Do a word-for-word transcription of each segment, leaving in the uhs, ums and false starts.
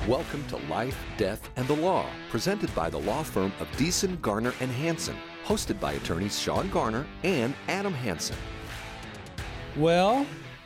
Welcome to Life, Death, and the Law, presented by the law firm of Deason, Garner, and Hansen, hosted by attorneys Sean Garner and Adam Hansen. Well,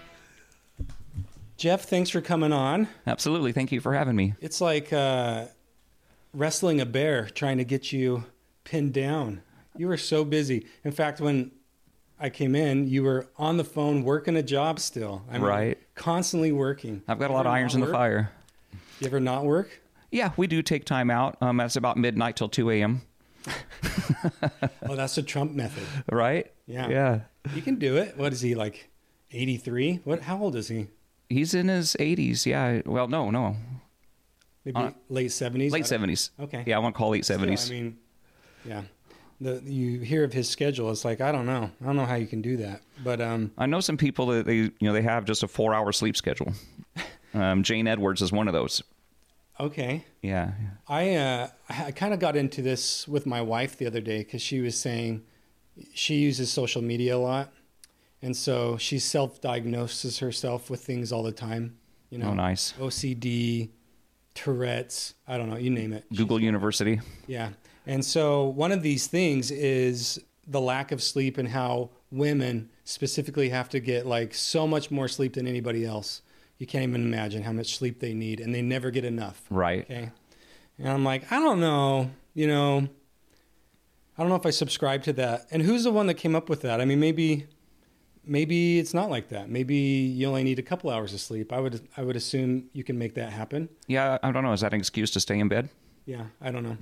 Jeff, thanks for coming on. Absolutely. Thank you for having me. It's like uh, wrestling a bear, trying to get you pinned down. You were so busy. In fact, when I came in, you were on the phone working a job still. I mean, right. Constantly working. I've got a lot of irons in the fire. You ever not work? Yeah, we do take time out. Um, that's about midnight till two a.m. Oh, that's the Trump method. Right? Yeah. Yeah. You can do it. What is he, like eighty-three? What? How old is he? He's in his eighties. Yeah. Well, no, no. Maybe Uh, late seventies? Late seventies. Okay. Yeah, I want to call late Still, seventies. I mean, yeah. The, you hear of his schedule. It's like, I don't know. I don't know how you can do that. But um, I know some people that they, you know, they have just a four-hour sleep schedule. Um, Jane Edwards is one of those. Okay. Yeah. I uh, I kind of got into this with my wife the other day because she was saying she uses social media a lot. And so she self-diagnoses herself with things all the time. You know, Oh, nice. O C D, Tourette's, I don't know, you name it. Google She's- University. Yeah. And so one of these things is the lack of sleep and how women specifically have to get like so much more sleep than anybody else. You can't even imagine how much sleep they need, and they never get enough. Right. Okay. And I'm like, I don't know, you know, I don't know if I subscribe to that. And who's the one that came up with that? I mean, maybe, maybe it's not like that. Maybe you only need a couple hours of sleep. I would, I would assume you can make that happen. Yeah, I don't know. Is that an excuse to stay in bed? Yeah, I don't know.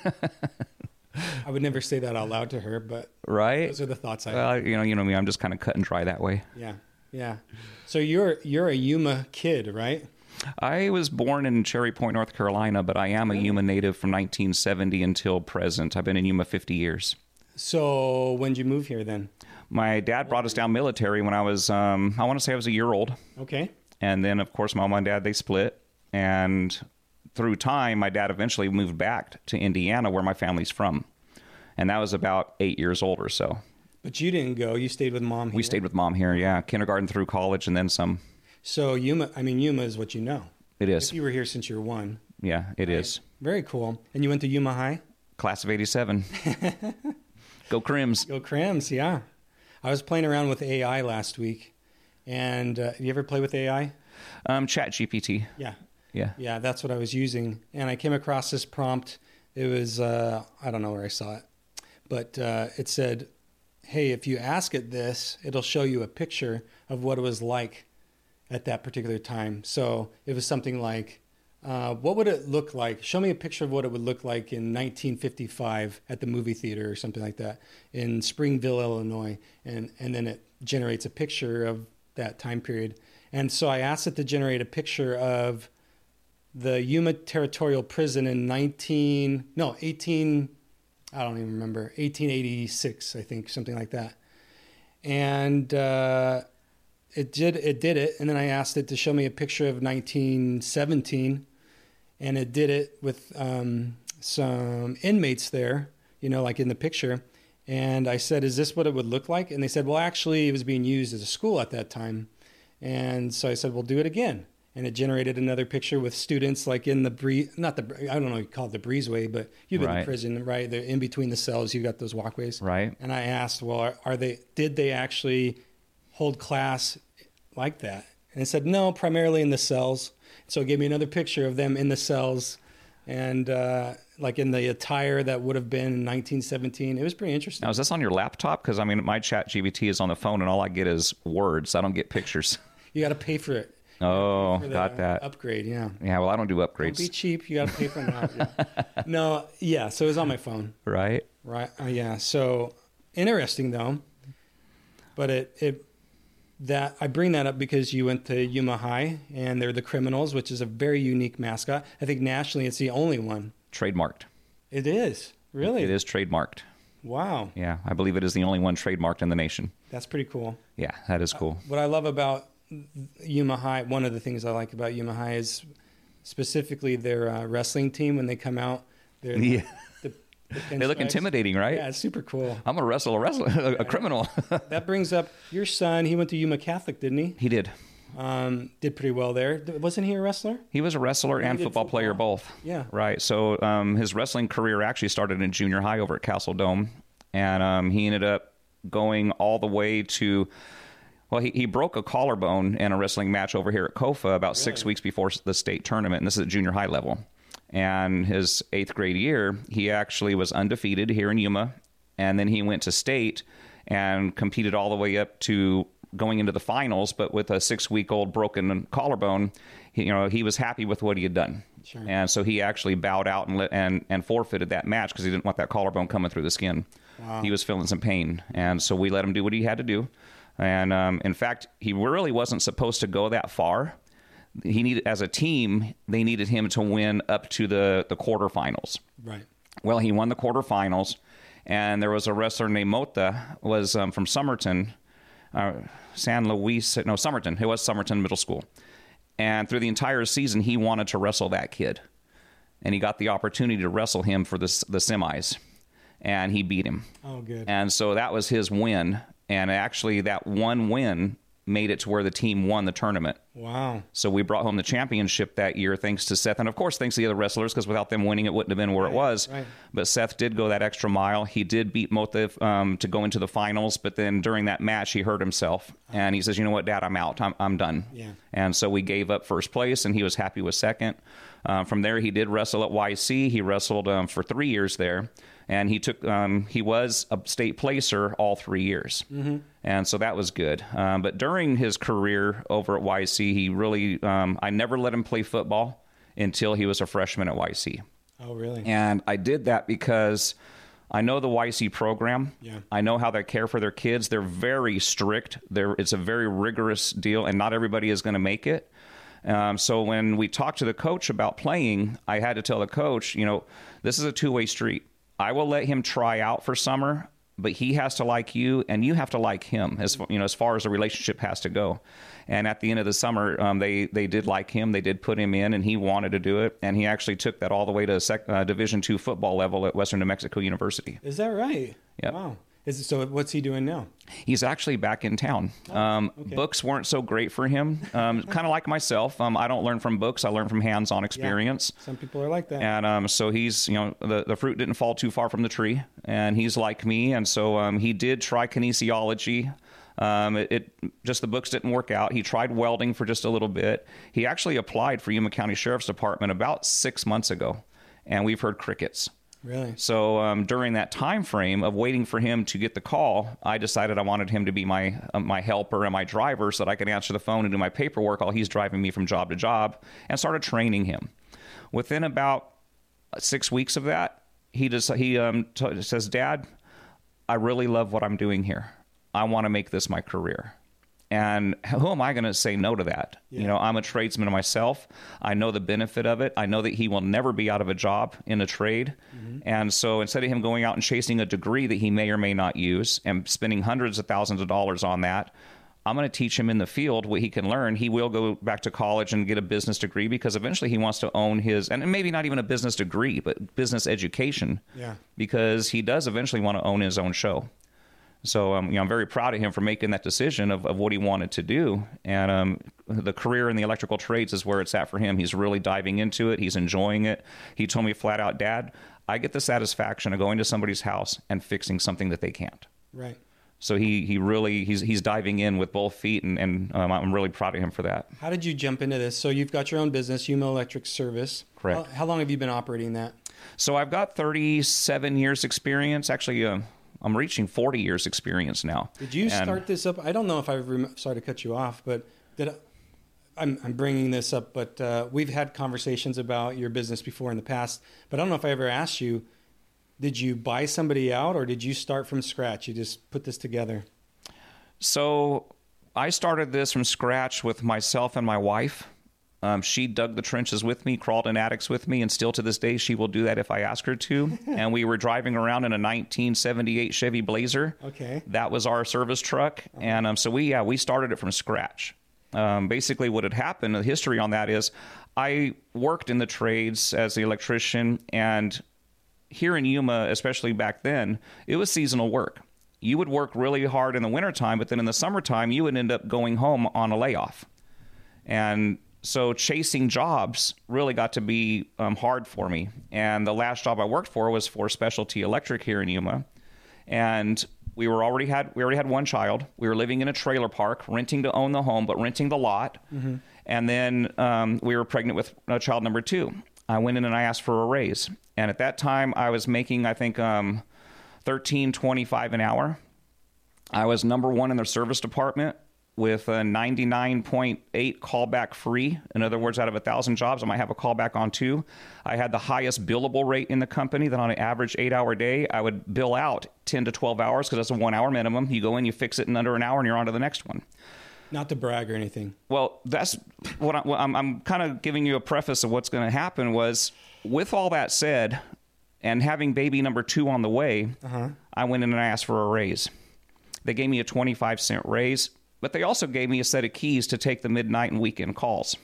I would never say that out loud to her, but Right. those are the thoughts I Well, have. you know, you know me. I'm just kind of cut and dry that way. Yeah, yeah. So you're you're a Yuma kid, right? I was born in Cherry Point, North Carolina, but I am a Yuma native from nineteen seventy until present. I've been in Yuma fifty years. So when did you move here then? My dad brought us down military when I was, um, I want to say I was a year old. Okay. And then, of course, my mom and dad, they split. And through time, my dad eventually moved back to Indiana, where my family's from. And that was about eight years old or so. But you didn't go. You stayed with mom here. We stayed with mom here, yeah. Kindergarten through college and then some. So Yuma, I mean, Yuma is what you know. It is. If you were here since you're one. Yeah, it is. Very cool. And you went to Yuma High? Class of eighty-seven. Go Crims. Go Crims, yeah. I was playing around with A I last week. And uh, you ever play with A I? Um, Chat G P T. Yeah. Yeah. Yeah, that's what I was using. And I came across this prompt. It was, uh, I don't know where I saw it. But uh, it said, hey, if you ask it this, it'll show you a picture of what it was like at that particular time. So it was something like, uh, what would it look like? Show me a picture of what it would look like in nineteen fifty-five at the movie theater or something like that in Springville, Illinois. And, and then it generates a picture of that time period. And so I asked it to generate a picture of the Yuma Territorial Prison in nineteen, no, eighteen, I don't even remember, eighteen eighty-six, I think, something like that. And uh, it did it did it. And then I asked it to show me a picture of nineteen seventeen. And it did it with um, some inmates there, you know, like in the picture. And I said, is this what it would look like? And they said, well, actually, it was being used as a school at that time. And so I said, well, do it again. And it generated another picture with students like in the bree, not the, I don't know, you call it the breezeway, but you've been Right. in prison, right? They're in between the cells. You got those walkways. Right. And I asked, well, are, are they, did they actually hold class like that? And it said, no, primarily in the cells. So it gave me another picture of them in the cells and uh, like in the attire that would have been in nineteen seventeen. It was pretty interesting. Now, is this on your laptop? Because, I mean, my Chat G P T is on the phone, and all I get is words. I don't get pictures. You got to pay for it. Oh, For the got that. upgrade, yeah. Yeah, well, I don't do Don't upgrades. be cheap. You got to pay for it. Yeah. No, yeah. So it was on my phone, Right? right? Uh, yeah. So interesting though. But it it that I bring that up because you went to Yuma High and they're the Criminals, which is a very unique mascot. I think nationally it's the only one. Trademarked. It is really. It is trademarked. Wow, Yeah, I believe it is the only one trademarked in the nation. that's pretty cool. Yeah, that is cool. What I love about Yuma High, one of the things I like about Yuma High is specifically their uh, wrestling team when they come out. They're Yeah. the, the They look pinstripes. intimidating, right? Yeah, it's super cool. I'm going to wrestle a wrestler, a, a criminal. That brings up your son. He went to Yuma Catholic, didn't he? He did. Um, did pretty well there. Wasn't he a wrestler? He was a wrestler He and did football, football. player both. Yeah. Right. So um, his wrestling career actually started in junior high over at Castle Dome. And um, he ended up going all the way to, well, he, he broke a collarbone in a wrestling match over here at C O F A about really? six weeks before the state tournament. And this is at junior high level. And his eighth grade year, he actually was undefeated here in Yuma. And then he went to state and competed all the way up to going into the finals. But with a six-week-old broken collarbone, he, you know, he was happy with what he had done. Sure. And so he actually bowed out and, let, and, and forfeited that match because he didn't want that collarbone coming through the skin. Wow. He was feeling some pain. And so we let him do what he had to do. And um, in fact, he really wasn't supposed to go that far. He needed, as a team, they needed him to win up to the, the quarterfinals. Right. Well, he won the quarterfinals, and there was a wrestler named Mota, was um, from Somerton, uh, San Luis, no, Somerton. It was Somerton Middle School. And through the entire season, he wanted to wrestle that kid. And he got the opportunity to wrestle him for the, the semis. And he beat him. Oh, good. And so that was his win. And actually, that one win made it to where the team won the tournament. Wow. So we brought home the championship that year thanks to Seth. And, of course, thanks to the other wrestlers, because without them winning, it wouldn't have been where right, it was. Right. But Seth did go that extra mile. He did beat Motiv um, to go into the finals. But then during that match, he hurt himself. And he says, you know what, Dad, I'm out. I'm, I'm done. Yeah. And so we gave up first place, and he was happy with second. Uh, from there, he did wrestle at Y C. He wrestled um, for three years there. And he took, um, he was a state placer all three years. Mm-hmm. And so that was good. Um, but during his career over at Y C, he really, um, I never let him play football until he was a freshman at Y C. Oh, really? And I did that because I know the Y C program. Yeah. I know how they care for their kids. They're very strict. They're, it's a very rigorous deal, and not everybody is going to make it. Um, so when we talked to the coach about playing, I had to tell the coach, you know, this is a two-way street. I will let him try out for summer, but he has to like you, and you have to like him, as you know, as far as the relationship has to go. And at the end of the summer, um, they they did like him. They did put him in, and he wanted to do it. And he actually took that all the way to sec, uh, Division two football level at Western New Mexico University. Is that right? Yep. Wow. Is it, so what's he doing now? He's actually back in town. Oh, um, okay. Books weren't so great for him. Um, kind of like myself. Um, I don't learn from books. I learn from hands-on experience. Yeah. Some people are like that. And um, so he's, you know, the, the fruit didn't fall too far from the tree. And he's like me. And so um, he did try kinesiology. Um, it, it just the books didn't work out. He tried welding for just a little bit. He actually applied for Yuma County Sheriff's Department about six months ago. And we've heard crickets. Really? So um, during that time frame of waiting for him to get the call, I decided I wanted him to be my uh, my helper and my driver so that I could answer the phone and do my paperwork while he's driving me from job to job, and started training him. Within about six weeks of that, he just he um, t- says, "Dad, I really love what I'm doing here. I want to make this my career." And who am I going to say no to that? Yeah. You know, I'm a tradesman myself. I know the benefit of it. I know that he will never be out of a job in a trade. Mm-hmm. And so instead of him going out and chasing a degree that he may or may not use and spending hundreds of thousands of dollars on that, I'm going to teach him in the field what he can learn. He will go back to college and get a business degree because eventually he wants to own his, and maybe not even a business degree, but business education. Yeah. Because he does eventually want to own his own show. So um, you know, I'm very proud of him for making that decision of, of what he wanted to do. And um, the career in the electrical trades is where it's at for him. He's really diving into it. He's enjoying it. He told me flat out, "Dad, I get the satisfaction of going to somebody's house and fixing something that they can't." Right. So he he really, he's he's diving in with both feet, and, and um, I'm really proud of him for that. How did you jump into this? So you've got your own business, Yuma Electric Service. Correct. How, how long have you been operating that? So I've got thirty-seven years experience. Actually, uh, I'm reaching forty years experience now. Did you and start this up? I don't know if I rem- sorry to cut you off, but did I, I'm, I'm bringing this up, but uh, we've had conversations about your business before in the past, but I don't know if I ever asked you, did you buy somebody out or did you start from scratch? You just put this together? So I started this from scratch with myself and my wife. Um, she dug the trenches with me, crawled in attics with me, and still to this day, she will do that if I ask her to. And we were driving around in a nineteen seventy-eight Chevy Blazer. Okay. That was our service truck. Uh-huh. And um, so we, yeah, we started it from scratch. Um, basically what had happened, the history on that is I worked in the trades as an electrician, and here in Yuma, especially back then, it was seasonal work. You would work really hard in the wintertime, but then in the summertime, you would end up going home on a layoff. And so chasing jobs really got to be um, hard for me. And the last job I worked for was for Specialty Electric here in Yuma. And we were already had we already had one child. We were living in a trailer park, renting to own the home, but renting the lot. Mm-hmm. And then um, we were pregnant with uh, child number two. I went in and I asked for a raise. And at that time, I was making, I think, um, thirteen twenty-five an hour. I was number one in the service department with a ninety-nine point eight callback free. In other words, out of one thousand jobs, I might have a callback on two. I had the highest billable rate in the company, that on an average eight-hour day, I would bill out ten to twelve hours because that's a one-hour minimum. You go in, you fix it in under an hour, and you're on to the next one. Not to brag or anything. Well, that's what I, I'm, I'm kind of giving you a preface of what's going to happen was, with all that said, and having baby number two on the way, uh-huh. I went in and I asked for a raise. They gave me a twenty-five cent raise, but they also gave me a set of keys to take the midnight and weekend calls.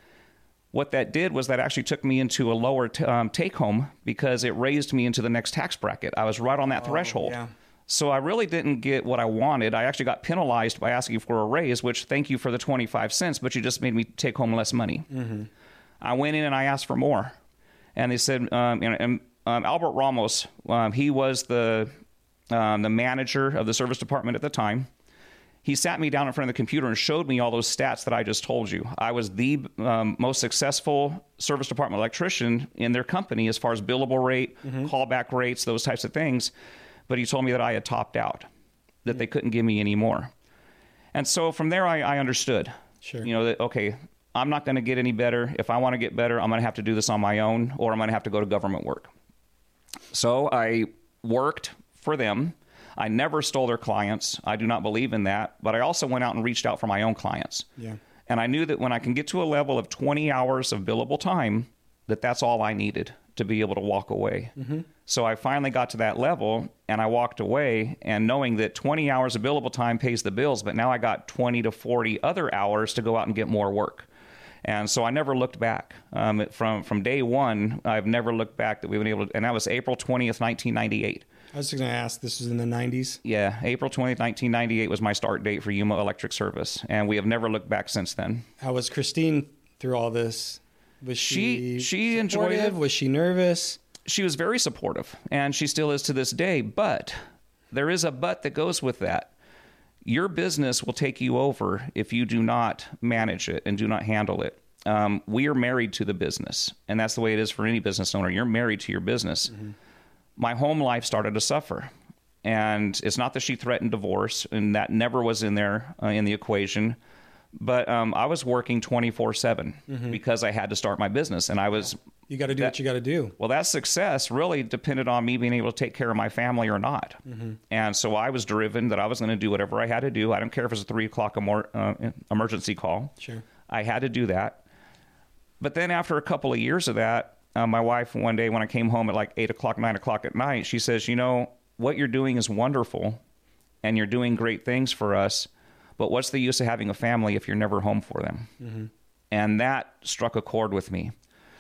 What that did was that actually took me into a lower t- um, take-home because it raised me into the next tax bracket. I was right on that oh, threshold. Yeah. So I really didn't get what I wanted. I actually got penalized by asking for a raise, which thank you for the twenty-five cents, but you just made me take home less money. Mm-hmm. I went in and I asked for more. And they said, um, and, and um, Albert Ramos, um, he was the um, the manager of the service department at the time. He sat me down in front of the computer and showed me all those stats that I just told you. I was the um, most successful service department electrician in their company as far as billable rate, mm-hmm. callback rates, those types of things. But he told me that I had topped out, that they couldn't give me any more. And so from there, I, I understood, sure. you know, that, okay, I'm not going to get any better. If I want to get better, I'm going to have to do this on my own, or I'm going to have to go to government work. So I worked for them. I never stole their clients. I do not believe in that. But I also went out and reached out for my own clients. Yeah. And I knew that when I can get to a level of twenty hours of billable time, that that's all I needed to be able to walk away. Mm-hmm. So I finally got to that level and I walked away, and knowing that twenty hours of billable time pays the bills, but now I got twenty to forty other hours to go out and get more work. And so I never looked back. Um, from from day one, I've never looked back that we've been able to, and that was April twentieth, nineteen ninety-eight. I was going to ask, this was in the nineties? Yeah, April twentieth, nineteen ninety-eight was my start date for Yuma Electric Service, and we have never looked back since then. How was Christine through all this? Was she, she, she enjoyed it? Was she nervous? She was very supportive, and she still is to this day, but there is a but that goes with that. Your business will take you over if you do not manage it and do not handle it. Um, we are married to the business, and that's the way it is for any business owner. You're married to your business. Mm-hmm. My home life started to suffer, and it's not that she threatened divorce, and that never was in there uh, in the equation. But um, I was working twenty-four seven mm-hmm. because I had to start my business, and I was... You got to do that, what you got to do. Well, that success really depended on me being able to take care of my family or not. Mm-hmm. And so I was driven that I was going to do whatever I had to do. I don't care if it's a three o'clock emor- uh, emergency call. Sure. I had to do that. But then after a couple of years of that, uh, my wife, one day when I came home at like eight o'clock, nine o'clock at night, she says, you know, what you're doing is wonderful and you're doing great things for us. But what's the use of having a family if you're never home for them? Mm-hmm. And that struck a chord with me.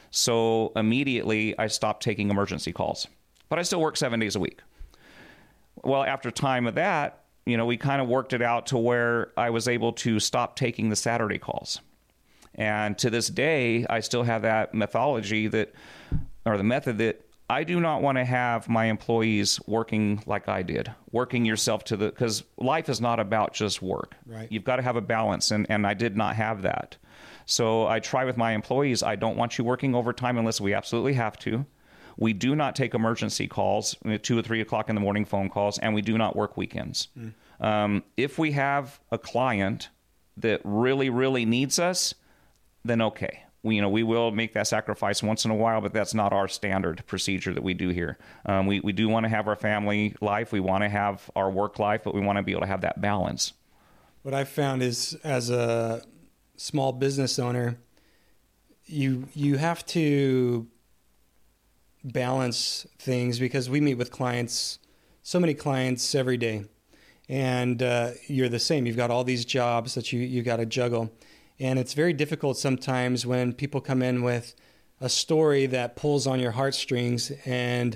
So immediately I stopped taking emergency calls, but I still work seven days a week. Well, after time of that, you know, we kind of worked it out to where I was able to stop taking the Saturday calls. And to this day, I still have that methodology that, or the method that I do not want to have my employees working like I did, working yourself to the, because life is not about just work. Right. You've got to have a balance, and, and I did not have that. So I try with my employees, I don't want you working overtime unless we absolutely have to. We do not take emergency calls, two or three o'clock in the morning phone calls, and we do not work weekends. Mm. Um, if we have a client that really, really needs us, then okay. We, you know, we will make that sacrifice once in a while, but that's not our standard procedure that we do here. Um, we, we do want to have our family life. We want to have our work life, but we want to be able to have that balance. What I've found is, as a small business owner, you you have to balance things, because we meet with clients, so many clients every day, and uh, you're the same. You've got all these jobs that you you got to juggle, and it's very difficult sometimes when people come in with a story that pulls on your heartstrings, and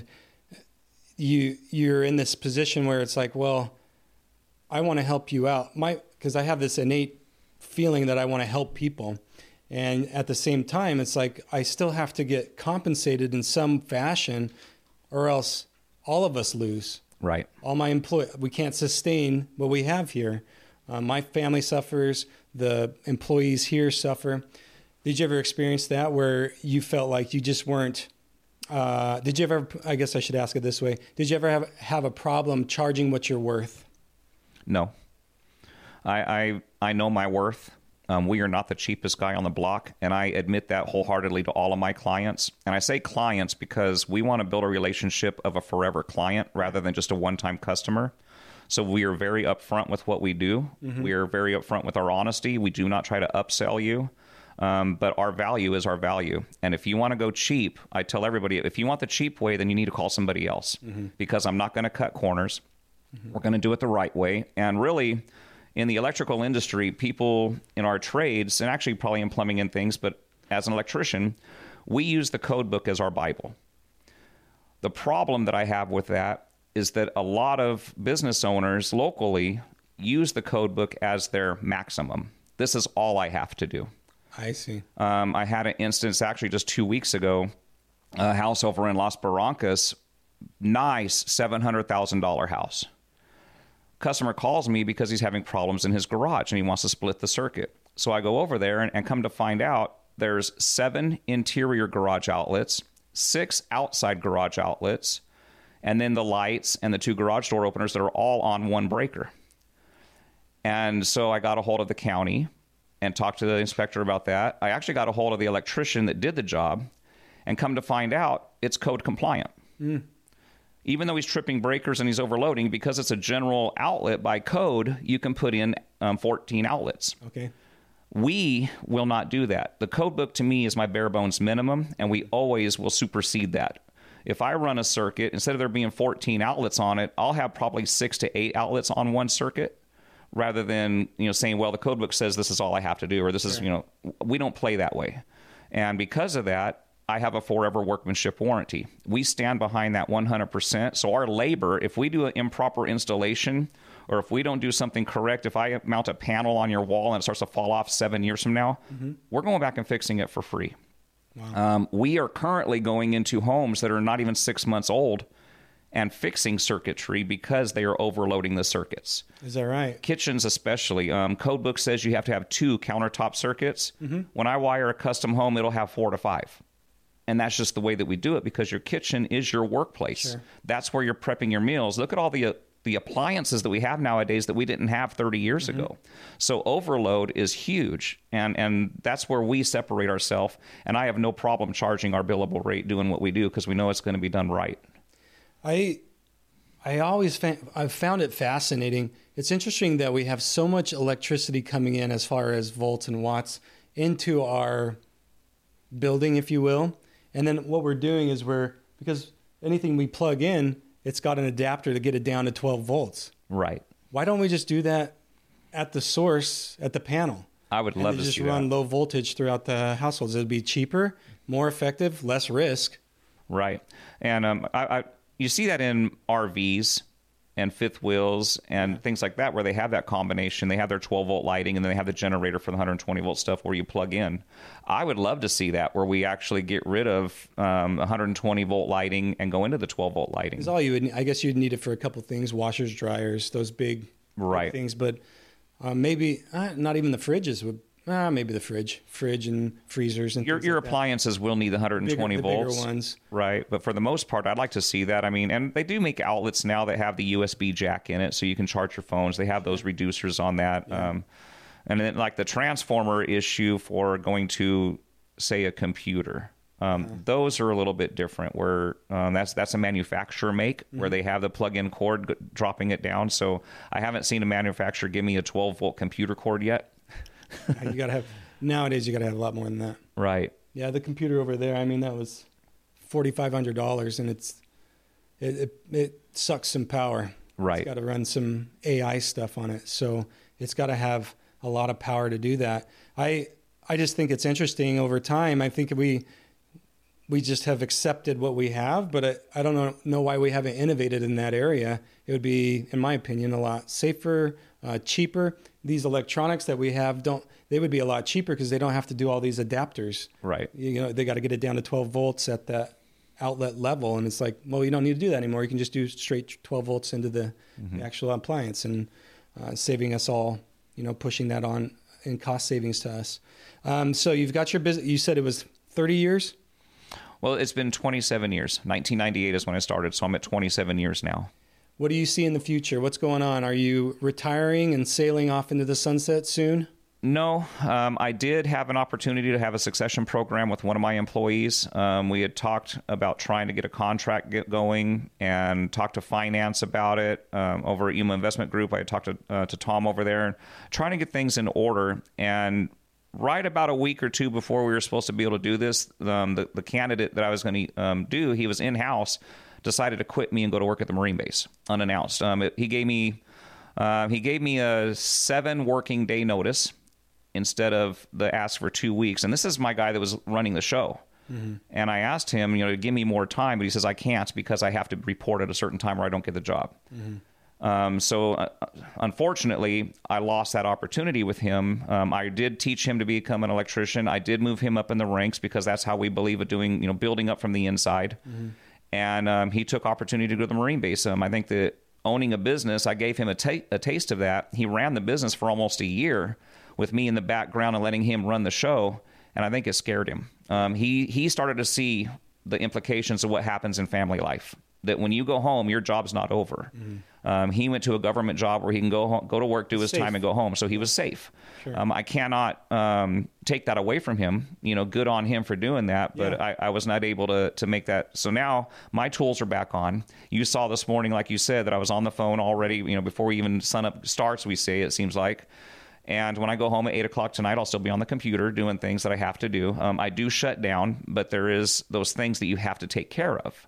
you you're in this position where it's like, well, I want to help you out, my because I have this innate feeling that I want to help people. And at the same time, it's like I still have to get compensated in some fashion, or else all of us lose. Right. All my employ, we can't sustain what we have here. Uh, my family suffers. The employees here suffer. Did you ever experience that where you felt like you just weren't? Uh, did you ever? I guess I should ask it this way. Did you ever have have a problem charging what you're worth? No. I I, I know my worth. Um, we are not the cheapest guy on the block, and I admit that wholeheartedly to all of my clients. And I say clients because we want to build a relationship of a forever client rather than just a one-time customer. So we are very upfront with what we do. Mm-hmm. We are very upfront with our honesty. We do not try to upsell you, um, but our value is our value. And if you want to go cheap, I tell everybody, if you want the cheap way, then you need to call somebody else mm-hmm. because I'm not going to cut corners. Mm-hmm. We're going to do it the right way. And really, in the electrical industry, people in our trades, and actually probably in plumbing and things, but as an electrician, we use the code book as our Bible. The problem that I have with that is that a lot of business owners locally use the code book as their maximum. This is all I have to do. I see. Um, I had an instance actually just two weeks ago, a house over in Las Barrancas, nice seven hundred thousand dollars house. Customer calls me because he's having problems in his garage and he wants to split the circuit. So I go over there and, and come to find out there's seven interior garage outlets, six outside garage outlets, and then the lights and the two garage door openers that are all on one breaker. And so I got a hold of the county and talked to the inspector about that. I actually got a hold of the electrician that did the job and come to find out it's code compliant. Mm. Even though he's tripping breakers and he's overloading, because it's a general outlet by code, you can put in um, fourteen outlets. Okay. We will not do that. The code book to me is my bare bones minimum, and we always will supersede that. If I run a circuit, instead of there being fourteen outlets on it, I'll have probably six to eight outlets on one circuit, rather than, you know, saying, well, the code book says this is all I have to do, or this sure. is, you know, we don't play that way. And because of that, I have a forever workmanship warranty. We stand behind that one hundred percent. So our labor, if we do an improper installation, or if we don't do something correct, if I mount a panel on your wall and it starts to fall off seven years from now, mm-hmm. we're going back and fixing it for free. Wow. Um, we are currently going into homes that are not even six months old and fixing circuitry because they are overloading the circuits. Is that right? Kitchens especially. Um, code book says you have to have two countertop circuits. Mm-hmm. When I wire a custom home, it'll have four to five. And that's just the way that we do it because your kitchen is your workplace. Sure. That's where you're prepping your meals. Look at all the uh, the appliances that we have nowadays that we didn't have thirty years mm-hmm. ago. So overload is huge, and and that's where we separate ourselves. And I have no problem charging our billable rate doing what we do because we know it's going to be done right. I I always fa- I've found it fascinating. It's interesting that we have so much electricity coming in as far as volts and watts into our building, if you will. And then what we're doing is we're, because anything we plug in, it's got an adapter to get it down to twelve volts. Right. Why don't we just do that at the source, at the panel? I would love to just see run that. low voltage throughout the households. It'd be cheaper, more effective, less risk. Right. And um, I, I, you see that in R Vs and fifth wheels and yeah. things like that, where they have that combination. They have their twelve volt lighting, and then they have the generator for the one hundred twenty volt stuff where you plug in. I would love to see that, where we actually get rid of um, one hundred twenty volt lighting and go into the twelve volt lighting. Because all you would, I guess you'd need it for a couple things: washers, dryers, those big, right. big things. But uh, maybe uh, not even the fridges would. Uh, maybe the fridge, fridge and freezers and your things your like appliances that. will need the one hundred twenty bigger, volts, the bigger ones, right? But for the most part, I'd like to see that. I mean, and they do make outlets now that have the U S B jack in it, so you can charge your phones. They have those reducers on that, yeah. um, and then like the transformer issue for going to, say, a computer. Um, uh-huh. Those are a little bit different. Where um, that's that's a manufacturer make, mm-hmm. where they have the plug-in cord g- dropping it down. So I haven't seen a manufacturer give me a twelve volt computer cord yet. You gotta have. Nowadays, you got to have a lot more than that. Right. Yeah, the computer over there, I mean, that was four thousand five hundred dollars, and it's it, it, it sucks some power. Right. It's got to run some A I stuff on it. So it's got to have a lot of power to do that. I I just think it's interesting over time. I think we we just have accepted what we have, but I, I don't know, know why we haven't innovated in that area. It would be, in my opinion, a lot safer, uh, cheaper. These electronics that we have don't... they would be a lot cheaper because they don't have to do all these adapters. Right. You know, they got to get it down to twelve volts at that outlet level. And it's like, well, you don't need to do that anymore. You can just do straight twelve volts into the, mm-hmm. the actual appliance, and uh, saving us all, you know, pushing that on in cost savings to us. Um, so you've got your business, you said it was thirty years? Well, it's been twenty-seven years. nineteen ninety-eight is when I started, so I'm at twenty-seven years now. What do you see in the future? What's going on? Are you retiring and sailing off into the sunset soon? No, um, I did have an opportunity to have a succession program with one of my employees. Um, we had talked about trying to get a contract get going and talked to finance about it um, over at Yuma Investment Group. I had talked to, uh, to Tom over there, trying to get things in order. And right about a week or two before we were supposed to be able to do this, um, the, the candidate that I was going to um, do, he was in-house, decided to quit me and go to work at the Marine base unannounced. Um, it, he gave me uh, he gave me a seven working day notice instead of the ask for two weeks. And this is my guy that was running the show. Mm-hmm. And I asked him, you know, to give me more time, but he says, I can't because I have to report at a certain time or I don't get the job. Mm-hmm. Um, so uh, unfortunately, I lost that opportunity with him. Um, I did teach him to become an electrician. I did move him up in the ranks because that's how we believe in doing, you know, building up from the inside. Mm-hmm. And um, he took opportunity to go to the Marine base. Um, I think that owning a business, I gave him a, ta- a taste of that. He ran the business for almost a year with me in the background and letting him run the show. And I think it scared him. Um, he, he started to see the implications of what happens in family life, that when you go home, your job's not over. Mm. Um, he went to a government job where he can go home, go to work, do his safe. time, and go home. So he was safe. Sure. Um, I cannot um, take that away from him. You know, good on him for doing that. But Yeah. I, I was not able to to make that. So now my tools are back on. You saw this morning, like you said, that I was on the phone already. You know, before even sun up starts, we say it seems like. And when I go home at eight o'clock tonight, I'll still be on the computer doing things that I have to do. Um, I do shut down, but there is those things that you have to take care of.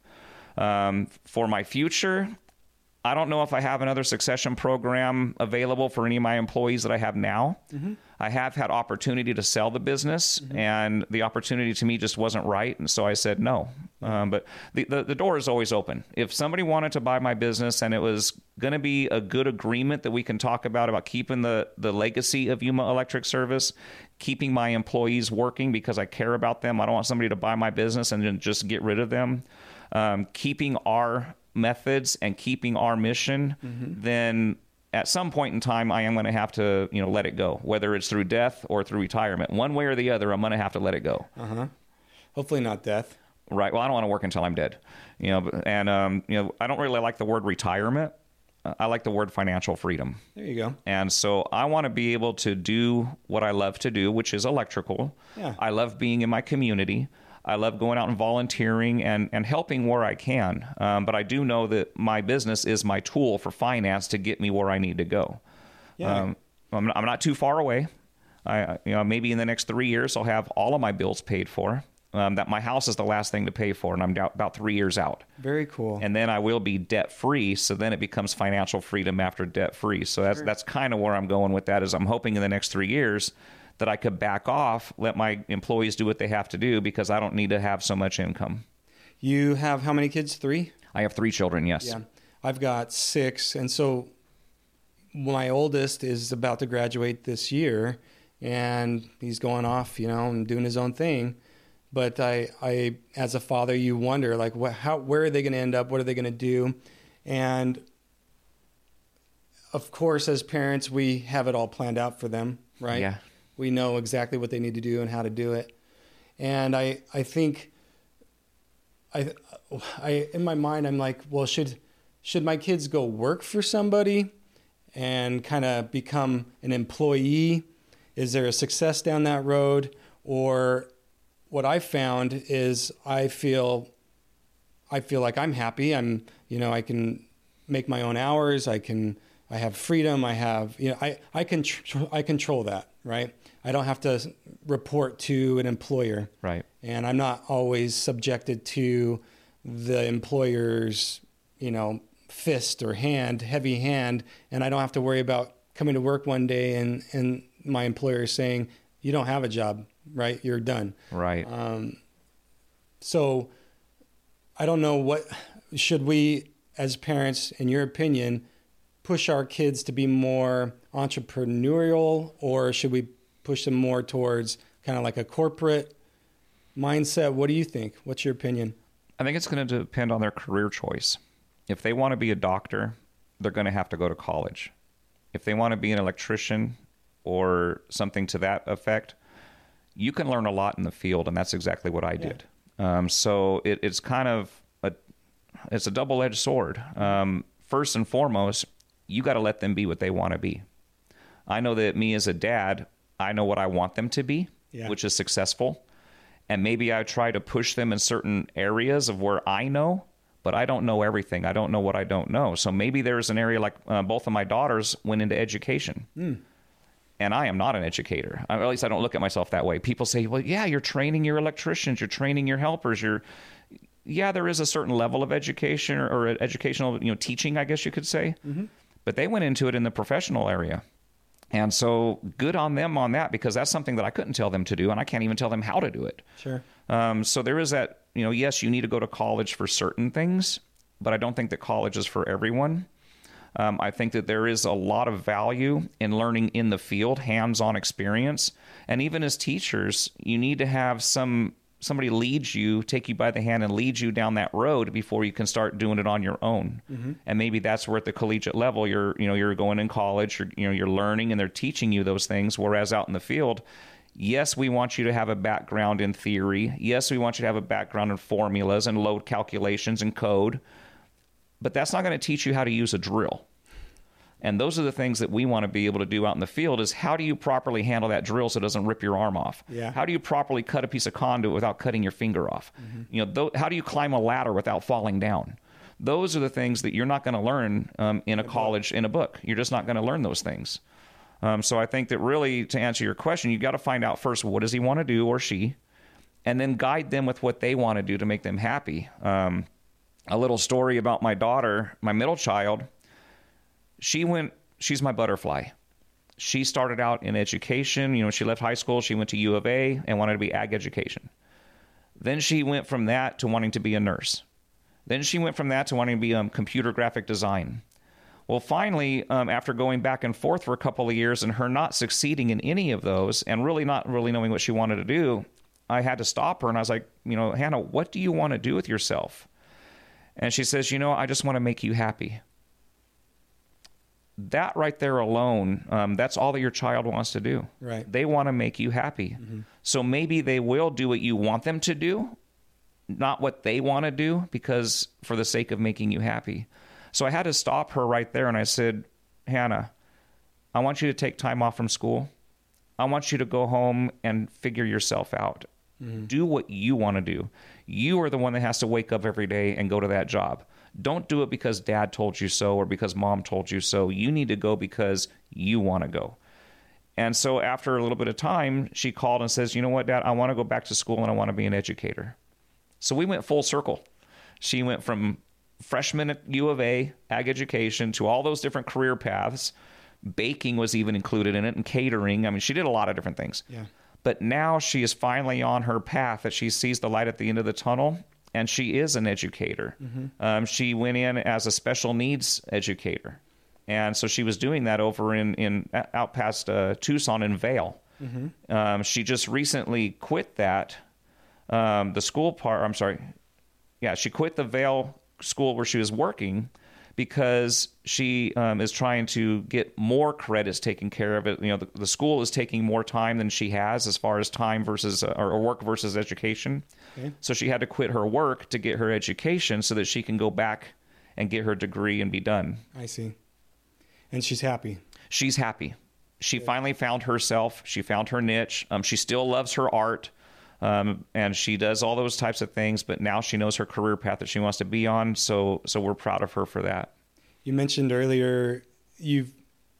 Um, for my future, I don't know if I have another succession program available for any of my employees that I have now. Mm-hmm. I have had opportunity to sell the business, mm-hmm. and the opportunity to me just wasn't right, and so I said no. Um, but the, the, the door is always open. If somebody wanted to buy my business and it was going to be a good agreement that we can talk about, about keeping the, the legacy of Yuma Electric Service, keeping my employees working because I care about them. I don't want somebody to buy my business and then just get rid of them. Um, keeping our methods and keeping our mission, mm-hmm. then at some point in time, I am going to have to, you know, let it go, whether it's through death or through retirement. One way or the other, I'm going to have to let it go. Uh-huh. Hopefully not death. Right. Well, I don't want to work until I'm dead, you know, and, um, you know, I don't really like the word retirement. I like the word financial freedom. There you go. And so I want to be able to do what I love to do, which is electrical. Yeah. I love being in my community. I love going out and volunteering and, and helping where I can. Um, but I do know that my business is my tool for finance to get me where I need to go. Yeah. Um, I'm, I'm not too far away. I, you know, maybe in the next three years, I'll have all of my bills paid for. Um, that my house is the last thing to pay for, and I'm down, about three years out. Very cool. And then I will be debt free. So then it becomes financial freedom after debt free. So that's, Sure. that's kind of where I'm going with that, is I'm hoping in the next three years that I could back off, let my employees do what they have to do because I don't need to have so much income. You have how many kids? Three? I have three children, yes. Yeah. I've got six. And so my oldest is about to graduate this year, and he's going off, you know, and doing his own thing. But I, I, as a father, you wonder, like, what, how, where are they going to end up? What are they going to do? And of course, as parents, we have it all planned out for them, right? Yeah. We know exactly what they need to do and how to do it. And I, I think, I, I, in my mind, I'm like, well, should, should my kids go work for somebody and kind of become an employee? Is there a success down that road? Or what I found is I feel, I feel like I'm happy. I'm, you know, I can make my own hours. I can, I have freedom. I have, you know, I, I can, I control that, right? I don't have to report to an employer. Right. And I'm not always subjected to the employer's, you know, fist or hand, heavy hand. And I don't have to worry about coming to work one day and, and my employer saying, you don't have a job, right? You're done. Right. Um, so I don't know, what should we, as parents, in your opinion, push our kids to be more entrepreneurial, or should we push them more towards kind of like a corporate mindset? What do you think? What's your opinion? I think it's going to depend on their career choice. If they want to be a doctor, they're going to have to go to college. If they want to be an electrician or something to that effect, you can learn a lot in the field, and that's exactly what I Yeah. did. Um, so it, it's kind of a it's a double-edged sword. Um, first and foremost, you got to let them be what they want to be. I know that me as a dad, I know what I want them to be, Yeah. which is successful. And maybe I try to push them in certain areas of where I know, but I don't know everything. I don't know what I don't know. So maybe there's an area like uh, both of my daughters went into education. Mm. And I am not an educator. Or at least I don't look at myself that way. People say, well, yeah, you're training your electricians, you're training your helpers, you're yeah, there is a certain level of education or, or educational, you know, teaching, I guess you could say. Mm-hmm. But they went into it in the professional area. And so good on them on that, because that's something that I couldn't tell them to do, and I can't even tell them how to do it. Sure. Um, so there is that, you know, yes, you need to go to college for certain things, but I don't think that college is for everyone. Um, I think that there is a lot of value in learning in the field, hands-on experience. And even as teachers, you need to have some somebody lead you, take you by the hand and lead you down that road before you can start doing it on your own. Mm-hmm. And maybe that's where at the collegiate level, you're, you know, you're going in college, you're, you know, you're learning and they're teaching you those things. Whereas out in the field, yes, we want you to have a background in theory. Yes, we want you to have a background in formulas and load calculations and code, but that's not going to teach you how to use a drill. And those are the things that we want to be able to do out in the field is how do you properly handle that drill so it doesn't rip your arm off? Yeah. How do you properly cut a piece of conduit without cutting your finger off? Mm-hmm. You know, th- how do you climb a ladder without falling down? Those are the things that you're not going to learn um, in a college, in a book. You're just not going to learn those things. Um, so I think that really, to answer your question, you got to find out first, what does he want to do, or she, and then guide them with what they want to do to make them happy. Um, a little story about my daughter, my middle child. She went, she's my butterfly. She started out in education. You know, she left high school, she went to U of A and wanted to be ag education. Then she went from that to wanting to be a nurse. Then she went from that to wanting to be um, computer graphic design. Well, finally, um, after going back and forth for a couple of years and her not succeeding in any of those and really not really knowing what she wanted to do, I had to stop her and I was like, you know, Hannah, what do you want to do with yourself? And she says, you know, I just want to make you happy. That right there alone, um, that's all that your child wants to do. Right. They want to make you happy. Mm-hmm. So maybe they will do what you want them to do, not what they want to do, because for the sake of making you happy. So I had to stop her right there, and I said, Hannah, I want you to take time off from school. I want you to go home and figure yourself out. Mm-hmm. Do what you want to do. You are the one that has to wake up every day and go to that job. Don't do it because dad told you so or because mom told you so. You need to go because you want to go. And so after a little bit of time, she called and says, you know what, Dad, I want to go back to school and I want to be an educator. So we went full circle. She went from freshman at U of A, ag education, to all those different career paths. Baking was even included in it, and catering. I mean, she did a lot of different things. Yeah. But now she is finally on her path that she sees the light at the end of the tunnel. And she is an educator. Mm-hmm. Um, she went in as a special needs educator. And so she was doing that over in, in out past uh, Tucson in Vail. Mm-hmm. Um, she just recently quit that, um, the school part, I'm sorry. Yeah, she quit the Vail school where she was working because she um, is trying to get more credits taken care of it. You know, the, the school is taking more time than she has as far as time versus, uh, or work versus education. Okay. So she had to quit her work to get her education so that she can go back and get her degree and be done. I see. And she's happy. She's happy. She Good. finally found herself. She found her niche. Um, she still loves her art. Um, and she does all those types of things, but now she knows her career path that she wants to be on. So, so we're proud of her for that. You mentioned earlier, you've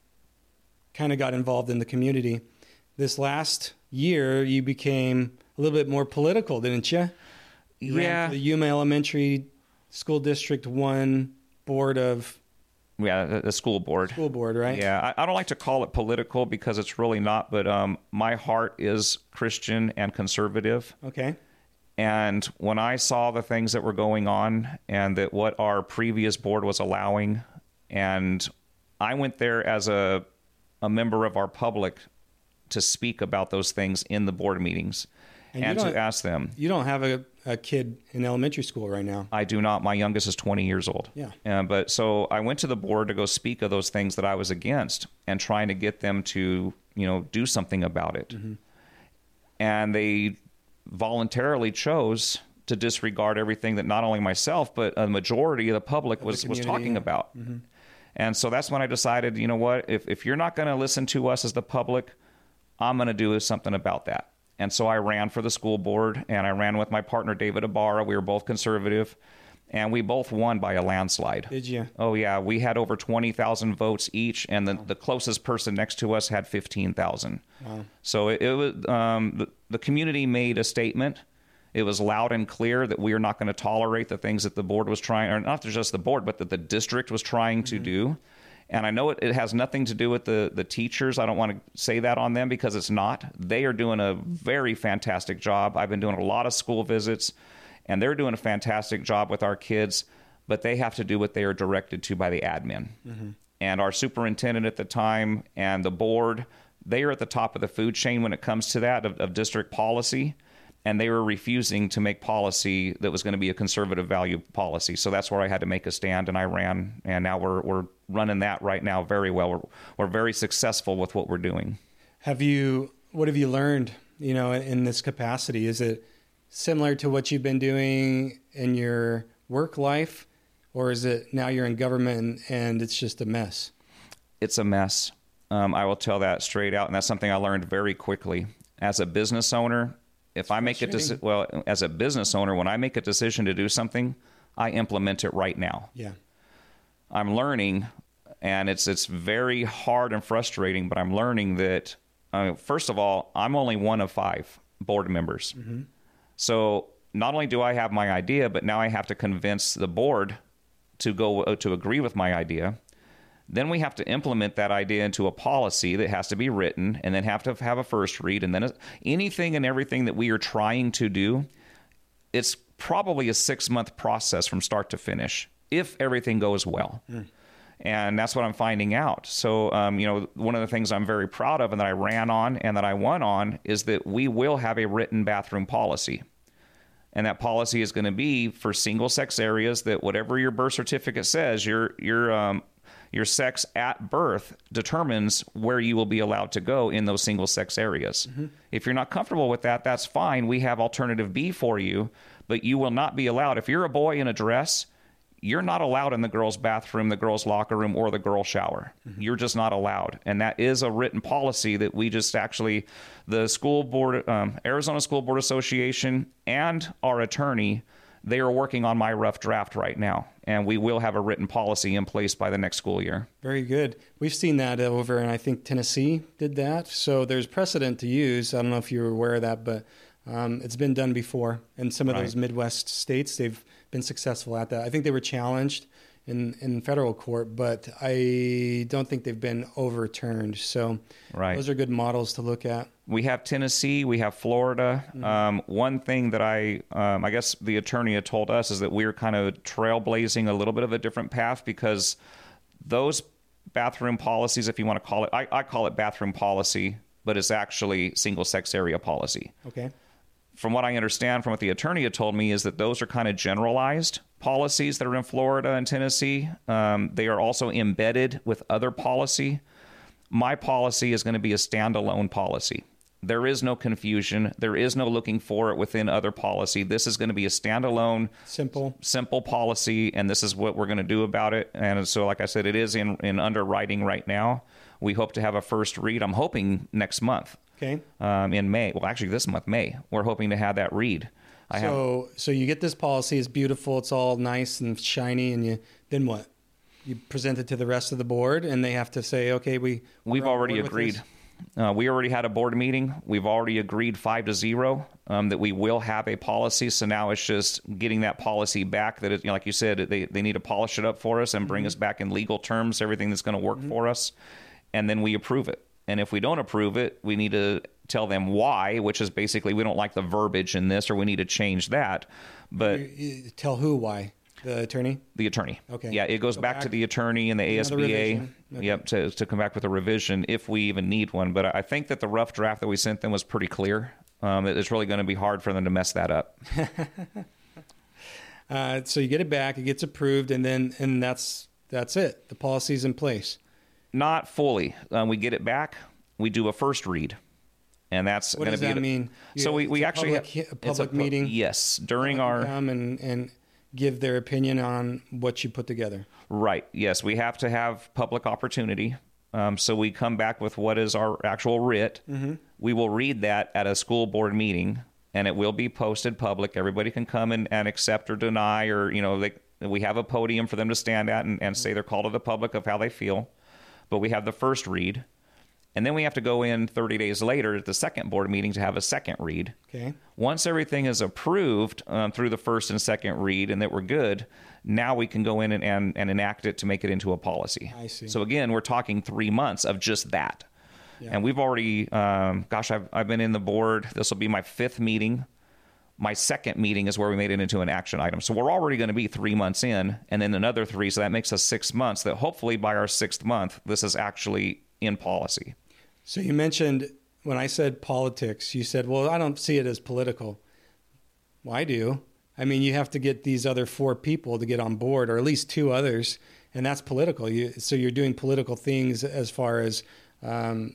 kind of got involved in the community. This last year, you became a little bit more political, didn't you? You yeah. ran for the Yuma Elementary School District one board of... Yeah, the, the school board. School board, right? Yeah, I, I don't like to call it political because it's really not, but um, my heart is Christian and conservative. Okay. And when I saw the things that were going on and that what our previous board was allowing, and I went there as a a member of our public to speak about those things in the board meetings and, And you to don't- ask them. You don't have a, a kid in elementary school right now. I do not. My youngest is twenty years old. Yeah. Uh, but so I went to the board to go speak of those things that I was against and trying to get them to, you know, do something about it. Mm-hmm. And they voluntarily chose to disregard everything that not only myself, but a majority of the public the was, was community, talking yeah. about. And so that's when I decided, you know what, if, if you're not going to listen to us as the public, I'm going to do something about that. And so I ran for the school board, and I ran with my partner, David Ibarra. We were both conservative, and we both won by a landslide. Did you? Oh, yeah. We had over twenty thousand votes each, and the, the closest person next to us had fifteen thousand. Wow. So it, it was um, the, the community made a statement. It was loud and clear that we are not going to tolerate the things that the board was trying, or not just the board, but that the district was trying to do. And I know it, it has nothing to do with the, the teachers. I don't want to say that on them because it's not. They are doing a very fantastic job. I've been doing a lot of school visits, and they're doing a fantastic job with our kids, but they have to do what they are directed to by the admin. Mm-hmm. And our superintendent at the time and the board, they are at the top of the food chain when it comes to that of, of district policy. And they were refusing to make policy that was going to be a conservative value policy. So that's where I had to make a stand, and I ran. And now we're we're running that right now very well. We're we're very successful with what we're doing. Have you, what have you learned, you know, in this capacity? Is it similar to what you've been doing in your work life, or is it now you're in government and it's just a mess? It's a mess. Um, I will tell that straight out, and that's something I learned very quickly. As a business owner, if I make a decision, well, as a business owner, when I make a decision to do something, I implement it right now. Yeah. I'm learning, and it's it's very hard and frustrating, but I'm learning that, uh, first of all, I'm only one of five board members. Mm-hmm. So not only do I have my idea, but now I have to convince the board to go uh, to agree with my idea. Then we have to implement that idea into a policy that has to be written, and then have to have a first read. And then anything and everything that we are trying to do, it's probably a six-month process from start to finish, if everything goes well. Mm. And that's what I'm finding out. So, um, you know, one of the things I'm very proud of and that I ran on and that I won on is that we will have a written bathroom policy. And that policy is going to be for single-sex areas that whatever your birth certificate says, your your um, your sex at birth determines where you will be allowed to go in those single-sex areas. Mm-hmm. If you're not comfortable with that, that's fine. We have alternative B for you, but you will not be allowed. If you're a boy in a dress, you're not allowed in the girls' bathroom, the girls' locker room, or the girls' shower. Mm-hmm. You're just not allowed. And that is a written policy that we just actually, the school board, um, Arizona School Board Association and our attorney, they are working on my rough draft right now. And we will have a written policy in place by the next school year. Very good. We've seen that over, and I think Tennessee did that. So there's precedent to use. I don't know if you're aware of that, but um, it's been done before. And some of Right. those Midwest states, they've been successful at that. I think they were challenged in, in federal court, but I don't think they've been overturned. So Right. those are good models to look at. We have Tennessee, we have Florida. Mm-hmm. Um, one thing that I, um, I guess the attorney had told us is that we're kind of trailblazing a little bit of a different path because those bathroom policies, if you want to call it, I, I call it bathroom policy, but it's actually single-sex area policy. Okay. From what I understand from what the attorney had told me is that those are kind of generalized policies that are in Florida and Tennessee. Um, they are also embedded with other policy. My policy is going to be a standalone policy. There is no confusion. There is no looking for it within other policy. This is going to be a standalone, Simple. simple policy, and this is what we're going to do about it. And so, like I said, it is in, in underwriting right now. We hope to have a first read, I'm hoping next month. Okay. Um, in May. Well, actually, this month, May. We're hoping to have that read. I so have, so you get this policy. It's beautiful. It's all nice and shiny. And you then what? You present it to the rest of the board, and they have to say, okay, we we've we're on already board with agreed. this? Uh, we already had a board meeting. We've already agreed five to zero um, that we will have a policy. So now it's just getting that policy back. That it, you know, like you said, they they need to polish it up for us and bring mm-hmm. us back in legal terms, everything that's going to work mm-hmm. for us, and then we approve it. And if we don't approve it, we need to tell them why, which is basically we don't like the verbiage in this, or we need to change that. But You- you tell who why? The attorney? the attorney. Okay. Yeah, it goes Go back, back. to the attorney and the A S Another B A. revision. Okay. Yep, to, to come back with a revision if we even need one. But I think that the rough draft that we sent them was pretty clear. Um, it's really going to be hard for them to mess that up. uh, so you get it back, it gets approved, and then and that's that's it. The policy's in place. Not fully. Um, we get it back. We do a first read. And that's What going does to be that mean? So You- we, we it's a actually public, have he- a it's public pu- meeting. Yes, during Someone our can come and, and give their opinion on what you put together. right. Yes, we have to have public opportunity. Um, so we come back with what is our actual writ. Mm-hmm. We will read that at a school board meeting, and it will be posted public. Everybody can come and, and accept or deny, or you know, they, we have a podium for them to stand at and, and say their call to the public of how they feel. But we have the first read. And then we have to go in thirty days later at the second board meeting to have a second read. Okay. Once everything is approved um, through the first and second read and that we're good, now we can go in and, and, and enact it to make it into a policy. I see. So again, we're talking three months of just that. Yeah. And we've already, um, gosh, I've, I've been in the board. This will be my fifth meeting. My second meeting is where we made it into an action item. So we're already going to be three months in, and then another three. So that makes us six months that hopefully by our sixth month, this is actually in policy. So you mentioned when I said politics, you said, well, I don't see it as political. Well, I do. I mean, you have to get these other four people to get on board, or at least two others, and that's political. You, so you're doing political things as far as um,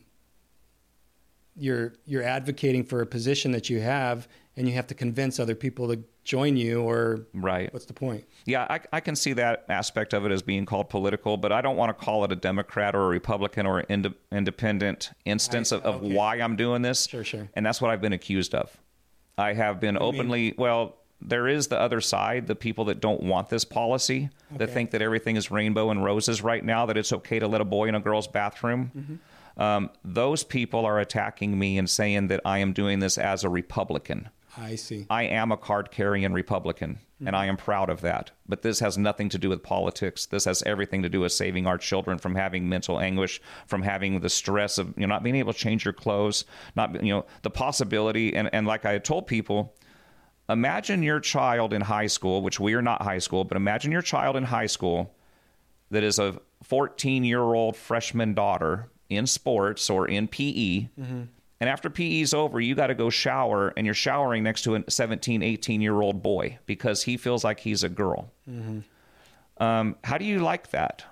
you're you're advocating for a position that you have, and you have to convince other people to join you, or Right. what's the point? Yeah, I, I can see that aspect of it as being called political, but I don't want to call it a Democrat or a Republican or an ind- independent instance I- of, of okay. why I'm doing this. Sure, sure. And that's what I've been accused of. I have been openly, well, there is the other side, the people that don't want this policy, that Okay. think that everything is rainbow and roses right now, that it's okay to let a boy in a girl's bathroom. Mm-hmm. Um, those people are attacking me and saying that I am doing this as a Republican. I see. I am a card-carrying Republican, and I am proud of that. But this has nothing to do with politics. This has everything to do with saving our children from having mental anguish, from having the stress of, you know, not being able to change your clothes, not, you know, the possibility. And, and like I had told people, imagine your child in high school, which we are not high school, but imagine your child in high school that is a fourteen-year-old freshman daughter in sports or in P E. Mm-hmm. And after P E's over, you got to go shower, and you're showering next to a seventeen, eighteen-year-old boy because he feels like he's a girl. Mm-hmm. Um, how do you like that?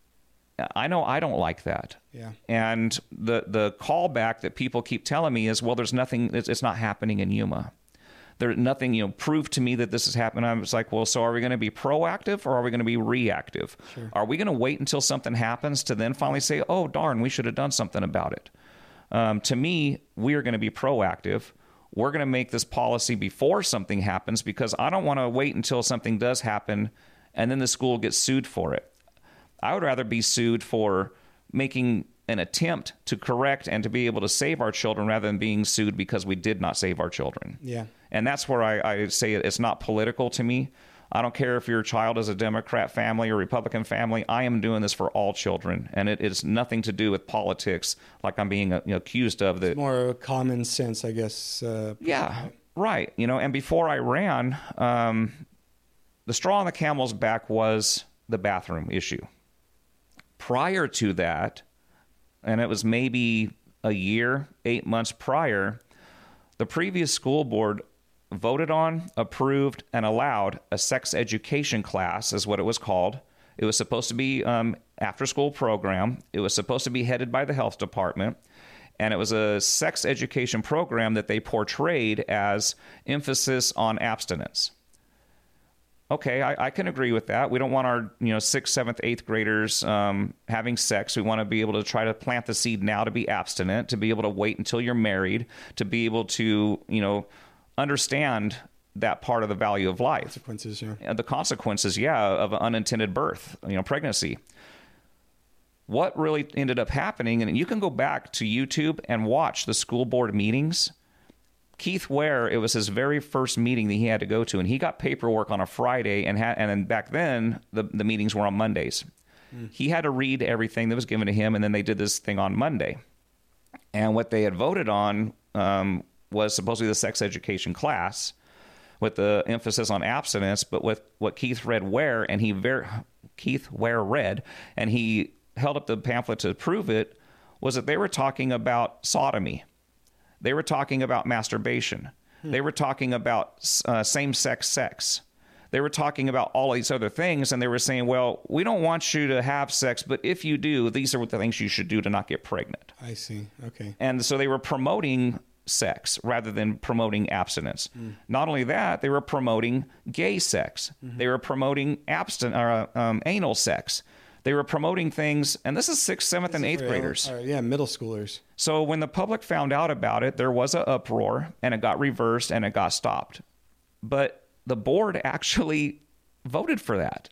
I know I don't like that. Yeah. And the the callback that people keep telling me is, well, there's nothing, it's, it's not happening in Yuma. There's nothing, you know, prove to me that this is happening. I was like, well, so are we going to be proactive or are we going to be reactive? Sure. Are we going to wait until something happens to then finally say, oh, darn, we should have done something about it? Um, to me, we are going to be proactive. We're going to make this policy before something happens because I don't want to wait until something does happen and then the school gets sued for it. I would rather be sued for making an attempt to correct and to be able to save our children rather than being sued because we did not save our children. Yeah. And that's where I, I say it's not political to me. I don't care if your child is a Democrat family or Republican family. I am doing this for all children, and it is nothing to do with politics, like I'm being uh, you know, accused of. That More common sense, I guess. Uh, yeah, right. You know, and before I ran, um, the straw on the camel's back was the bathroom issue. Prior to that, and it was maybe a year, eight months prior, the previous school board voted on, approved, and allowed a sex education class, is what it was called. It was supposed to be um, after-school program. It was supposed to be headed by the health department. And it was a sex education program that they portrayed as emphasis on abstinence. Okay, I, I can agree with that. We don't want our you know sixth, seventh, eighth graders um, having sex. We want to be able to try to plant the seed now to be abstinent, to be able to wait until you're married, to be able to you know understand that part of the value of life. Consequences, yeah. And the consequences, yeah, of an unintended birth, you know, pregnancy. What really ended up happening, and you can go back to YouTube and watch the school board meetings. Keith Ware, it was his very first meeting that he had to go to, and he got paperwork on a Friday, and had, and then back then the, the meetings were on Mondays. Mm. He had to read everything that was given to him, and then they did this thing on Monday. And what they had voted on um, was supposedly the sex education class with the emphasis on abstinence, but with what Keith read Ware, and he very Keith Ware read, and he held up the pamphlet to prove it was that they were talking about sodomy. They were talking about masturbation. Hmm. They were talking about uh, same-sex sex. They were talking about all these other things, and they were saying, well, we don't want you to have sex, but if you do, these are the things you should do to not get pregnant. I see. Okay. And so they were promoting sex rather than promoting abstinence. Mm. Not only that, they were promoting gay sex. Mm-hmm. They were promoting abstin- or, um, anal sex. They were promoting things, and this is sixth, seventh, this and eighth graders. Uh, yeah, middle schoolers. So when the public found out about it, there was an uproar, and it got reversed, and it got stopped. But the board actually voted for that.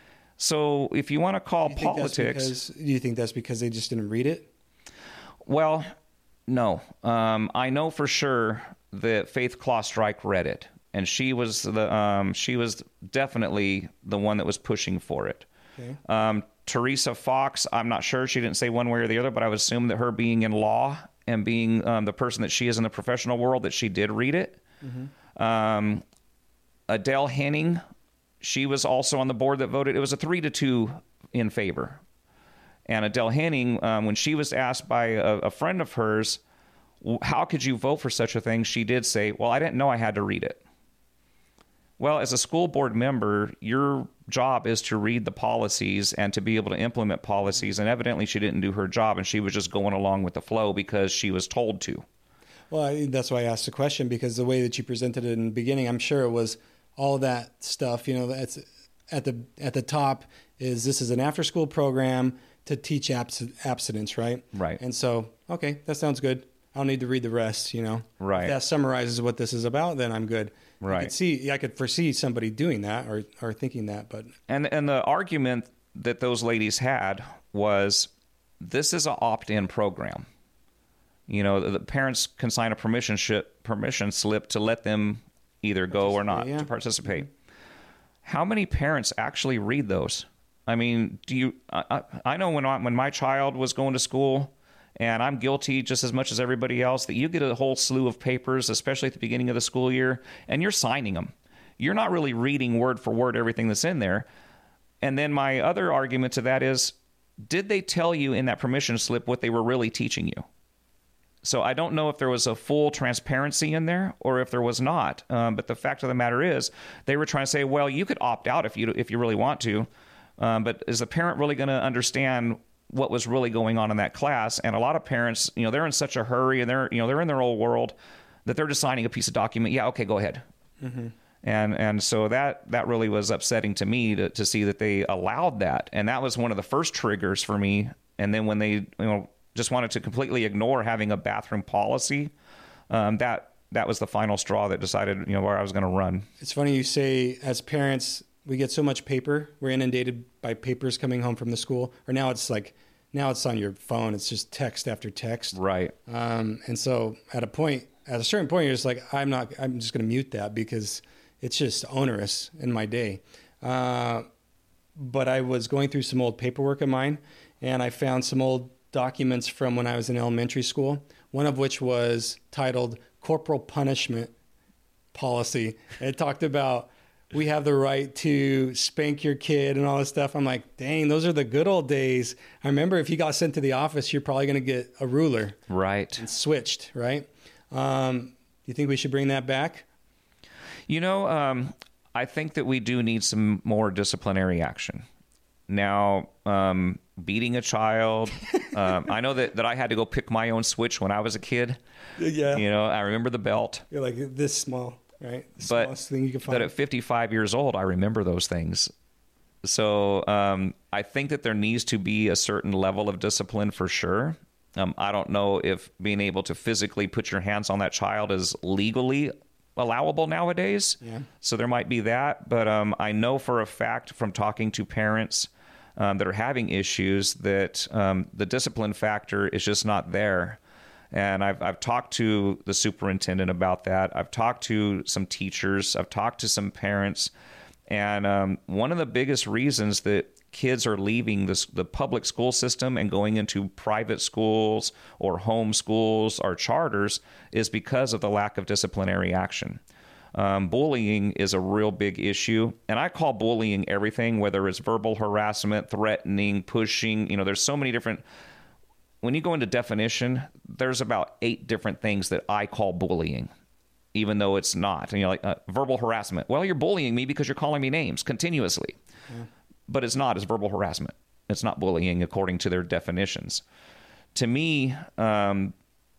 So if you want to call do politics... Because, do you think that's because they just didn't read it? Well, no. Um, I know for sure that Faith Claw-Strike read it, and she was the um, she was definitely the one that was pushing for it. Okay. Um, Teresa Fox, I'm not sure. She didn't say one way or the other, but I would assume that her being in law and being um, the person that she is in the professional world, that she did read it. Mm-hmm. Um, Adele Henning, she was also on the board that voted. It was a three to two in favor. And Adele Henning, um, when she was asked by a, a friend of hers, how could you vote for such a thing? She did say, well, I didn't know I had to read it. Well, as a school board member, your job is to read the policies and to be able to implement policies. And evidently she didn't do her job, and she was just going along with the flow because she was told to. Well, I, that's why I asked the question, because the way that you presented it in the beginning, I'm sure it was all that stuff, you know, that's at the at the top is this is an after-school program to teach abs- abstinence, right? Right. And so, okay, that sounds good. I don't need to read the rest, you know. Right. If that summarizes what this is about, then I'm good. Right. I could see, I could foresee somebody doing that or, or thinking that, but. And and the argument that those ladies had was, this is an opt-in program. You know, the parents can sign a permission slip, permission slip to let them either go or not yeah. to participate. How many parents actually read those? I mean, do you? I, I know when I, when my child was going to school, and I'm guilty just as much as everybody else, that you get a whole slew of papers, especially at the beginning of the school year, and you're signing them. You're not really reading word for word everything that's in there. And then my other argument to that is, did they tell you in that permission slip what they were really teaching you? So I don't know if there was a full transparency in there or if there was not. Um, but the fact of the matter is, they were trying to say, well, you could opt out if you if you really want to. Um, but is the parent really going to understand what was really going on in that class? And a lot of parents, you know, they're in such a hurry, and they're, you know, they're in their old world, that they're just signing a piece of document. Yeah, okay, go ahead. Mm-hmm. And and so that that really was upsetting to me to to see that they allowed that. And that was one of the first triggers for me. And then when they, you know, just wanted to completely ignore having a bathroom policy, um, that that was the final straw that decided, you know, where I was going to run. It's funny you say, as parents, we get so much paper. We're inundated by papers coming home from the school. Or now it's like, now it's on your phone. It's just text after text. Right. Um, and so at a point, at a certain point, you're just like, I'm not, I'm just going to mute that because it's just onerous in my day. Uh, but I was going through some old paperwork of mine, and I found some old documents from when I was in elementary school, one of which was titled Corporal Punishment Policy. And it talked about, we have the right to spank your kid and all this stuff. I'm like, dang, those are the good old days. I remember if you got sent to the office, you're probably going to get a ruler. Right. And switched, right? Um, you think we should bring that back? You know, um, I think that we do need some more disciplinary action. Now, um, beating a child, um, I know that, that I had to go pick my own switch when I was a kid. Yeah. You know, I remember the belt. You're like this small. Right, the but smallest thing you can find. But at fifty-five years old, I remember those things. So um, I think that there needs to be a certain level of discipline for sure. Um, I don't know if being able to physically put your hands on that child is legally allowable nowadays. Yeah. So there might be that. But um, I know for a fact from talking to parents um, that are having issues that um, the discipline factor is just not there. And I've I've talked to the superintendent about that. I've talked to some teachers. I've talked to some parents. And um, one of the biggest reasons that kids are leaving this, the public school system and going into private schools or home schools or charters is because of the lack of disciplinary action. Um, bullying is a real big issue. And I call bullying everything, whether it's verbal harassment, threatening, pushing. You know, there's so many different... When you go into definition, there's about eight different things that I call bullying, even though it's not. And you're like, uh, verbal harassment. Well, you're bullying me because you're calling me names continuously. Yeah. But it's not. It's verbal harassment. It's not bullying according to their definitions. To me, um,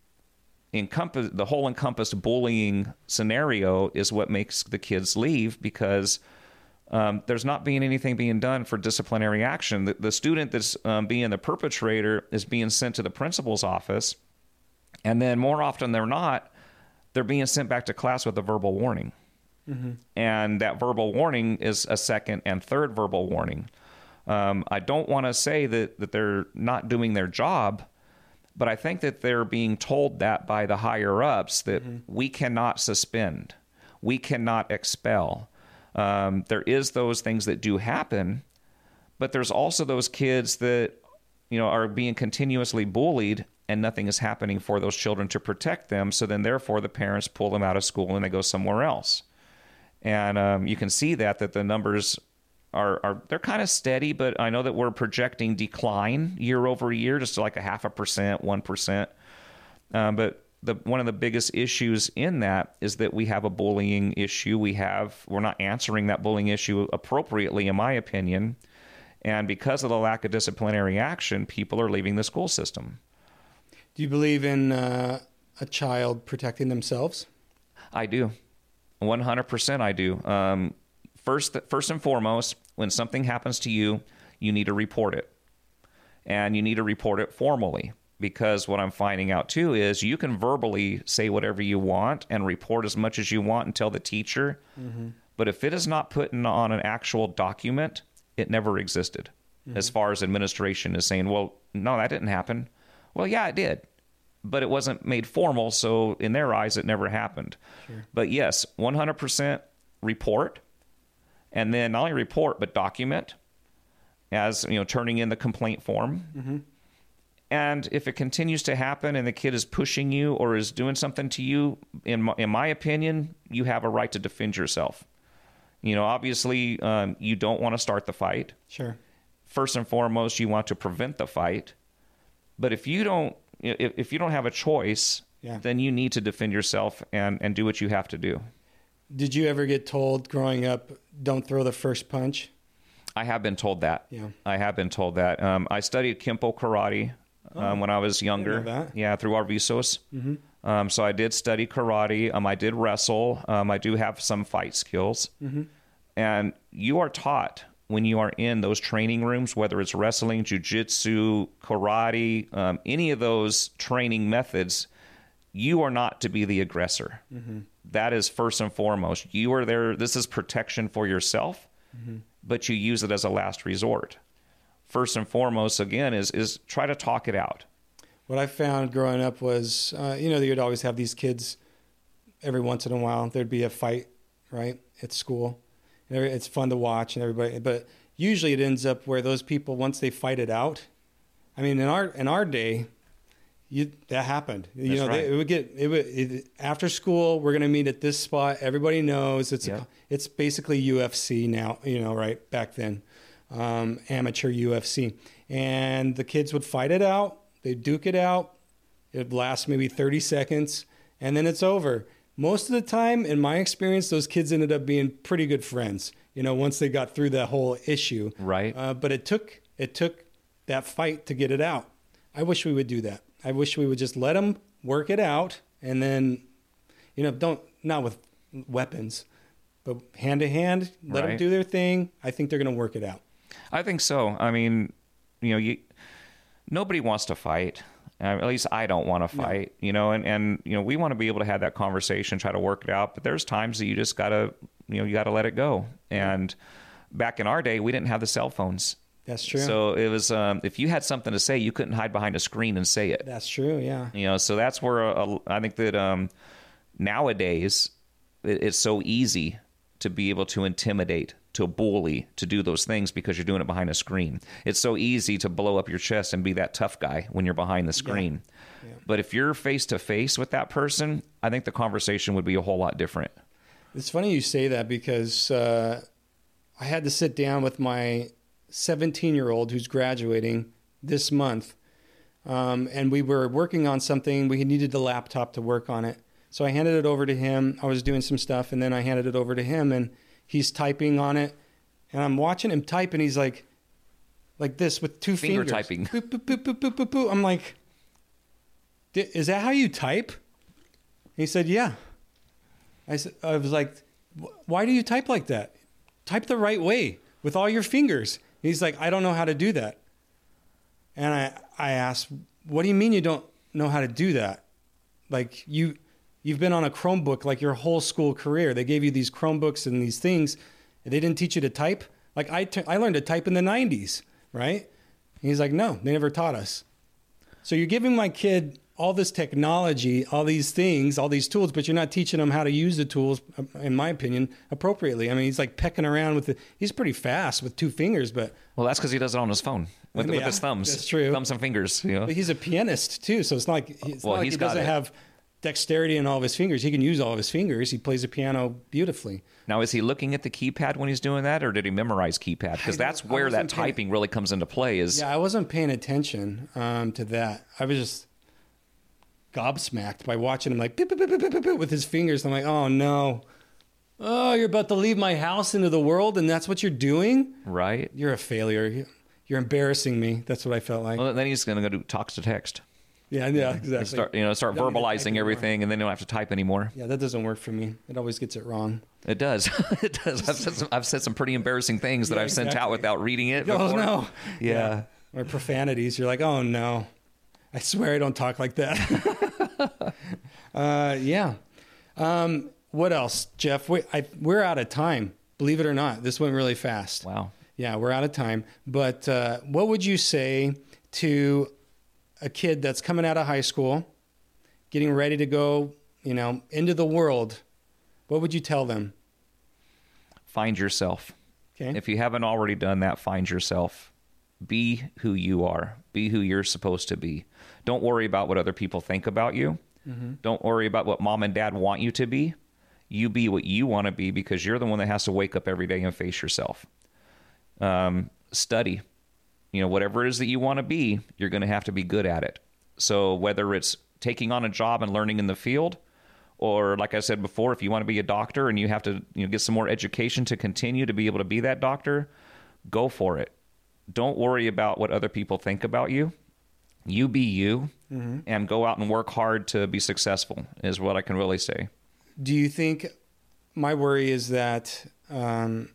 encompass, the whole encompassed bullying scenario is what makes the kids leave, because um, there's not being anything being done for disciplinary action. The, the student that's um, being the perpetrator is being sent to the principal's office, and then more often than not, they're being sent back to class with a verbal warning. Mm-hmm. And that verbal warning is a second and third verbal warning. Um, I don't want to say that, that they're not doing their job, but I think that they're being told that by the higher ups that mm-hmm. we cannot suspend, we cannot expel. Um, there is those things that do happen, but there's also those kids that, you know, are being continuously bullied and nothing is happening for those children to protect them. So then therefore the parents pull them out of school and they go somewhere else. And um, you can see that, that the numbers are, are they're kind of steady, but I know that we're projecting decline year over year, just like a half a percent, one percent. Um, but the one of the biggest issues in that is that we have a bullying issue. We have, we're not answering that bullying issue appropriately, in my opinion. And because of the lack of disciplinary action, people are leaving the school system. Do you believe in uh, a child protecting themselves? I do. one hundred percent I do. Um, first, first and foremost, when something happens to you, you need to report it. And you need to report it formally. Because what I'm finding out, too, is you can verbally say whatever you want and report as much as you want and tell the teacher. Mm-hmm. But if it is not put in, on an actual document, it never existed. Mm-hmm. As far as administration is saying, well, no, that didn't happen. Well, yeah, it did. But it wasn't made formal, so in their eyes, it never happened. Sure. But yes, one hundred percent report. And then not only report, but document as, you know, turning in the complaint form. Mm-hmm. And if it continues to happen and the kid is pushing you or is doing something to you, in my, in my opinion, you have a right to defend yourself. You know, obviously, um, you don't want to start the fight. Sure. First and foremost, you want to prevent the fight. But if you don't, if, if you don't have a choice, yeah. then you need to defend yourself and, and do what you have to do. Did you ever get told growing up, don't throw the first punch? I have been told that. Yeah. I have been told that. Um, I studied Kempo karate. Oh, um, when I was younger, I didn't know that. Yeah, through Arvisos. Mm-hmm. Um, so I did study karate. Um, I did wrestle. Um, I do have some fight skills. Mm-hmm. And you are taught when you are in those training rooms, whether it's wrestling, jiu-jitsu, karate, um, any of those training methods, you are not to be the aggressor. Mm-hmm. That is first and foremost. You are there. This is protection for yourself, mm-hmm. but you use it as a last resort. First and foremost, again, is is try to talk it out. What I found growing up was, uh, you know, you'd always have these kids every once in a while. There'd be a fight, right, at school. It's fun to watch and everybody, but usually it ends up where those people, once they fight it out, I mean, in our in our day, you, that happened. You That's know, right. they, it would get it would it, after school. We're going to meet at this spot. Everybody knows it's yeah. a, it's basically U F C now. You know, right back then. Um, amateur U F C, and the kids would fight it out. They'd duke it out. It'd last maybe thirty seconds, and then it's over. Most of the time, in my experience, those kids ended up being pretty good friends. You know, once they got through that whole issue, right? Uh, but it took it took that fight to get it out. I wish we would do that. I wish we would just let them work it out, and then, you know, don't not with weapons, but hand to hand, let right. them do their thing. I think they're going to work it out. I think so. I mean, you know, you, nobody wants to fight. Uh, at least I don't want to fight, no. you know, and, and, you know, we want to be able to have that conversation, try to work it out. But there's times that you just got to, you know, you got to let it go. And back in our day, we didn't have the cell phones. That's true. So it was, um, if you had something to say, you couldn't hide behind a screen and say it. That's true. Yeah. You know, so that's where a, a, I think that um, nowadays it, it's so easy to be able to intimidate, to bully, to do those things because you're doing it behind a screen. It's so easy to blow up your chest and be that tough guy when you're behind the screen. Yeah. Yeah. But if you're face to face with that person, I think the conversation would be a whole lot different. It's funny you say that because uh, I had to sit down with my seventeen-year-old who's graduating this month, um, and we were working on something. We needed the laptop to work on it. So I handed it over to him. I was doing some stuff, and then I handed it over to him, and he's typing on it. And I'm watching him type, and he's like, like this with two Finger fingers. typing. Boop, boop, boop, boop, boop, boop, boop. I'm like, is that how you type? He said, yeah. I said, I was like, why do you type like that? Type the right way with all your fingers. He's like, I don't know how to do that. And I, I asked, what do you mean you don't know how to do that? Like you, you've been on a Chromebook like your whole school career. They gave you these Chromebooks and these things, and they didn't teach you to type. Like I, t- I learned to type in the nineties, right? And he's like, no, they never taught us. So you're giving my kid all this technology, all these things, all these tools, but you're not teaching them how to use the tools, in my opinion, appropriately. I mean, he's like pecking around with it. He's pretty fast with two fingers, but... Well, that's because he does it on his phone with, I mean, with his thumbs. That's true. Thumbs and fingers. You know? But he's a pianist, too, so it's not like, it's Well, not like he's he got doesn't it. have dexterity in all of his fingers. He can use all of his fingers. He plays the piano beautifully. Now, is he looking at the keypad when he's doing that, or did he memorize keypad? Because I that's don't- I where that wasn't paying- typing really comes into play. Is Yeah, I wasn't paying attention um, to that. I was just gobsmacked by watching him like beep, beep, beep, beep, beep, beep, with his fingers. I'm like, oh no. Oh, you're about to leave my house into the world and that's what you're doing? right? You're a failure. You're embarrassing me. That's what I felt like. Well, then he's going to go do talk to text. Yeah, yeah, exactly. And start, you know, start Don't need to type verbalizing anymore. everything, and then you don't have to type anymore. Yeah, that doesn't work for me. It always gets it wrong. It does. It does. I've said some, I've said some pretty embarrassing things that Yeah, I've sent out exactly. without reading it. Oh, before. no. Yeah. Or profanities. You're like, oh, no. I swear I don't talk like that. uh, yeah. Um, what else, Jeff? We, I, we're out of time. Believe it or not. This went really fast. Wow. Yeah, we're out of time. But uh, what would you say to a kid that's coming out of high school, getting ready to go, you know, into the world? What would you tell them? Find yourself. Okay. If you haven't already done that, find yourself. Be who you are. Be who you're supposed to be. Don't worry about what other people think about you. Mm-hmm. Don't worry about what mom and dad want you to be. You be what you want to be because you're the one that has to wake up every day and face yourself. Um, study. You know, whatever it is that you want to be, you're going to have to be good at it. So whether it's taking on a job and learning in the field, or like I said before, if you want to be a doctor and you have to, you know, get some more education to continue to be able to be that doctor, go for it. Don't worry about what other people think about you. You be you, mm-hmm. and go out and work hard to be successful is what I can really say. Do you think, my worry is that um,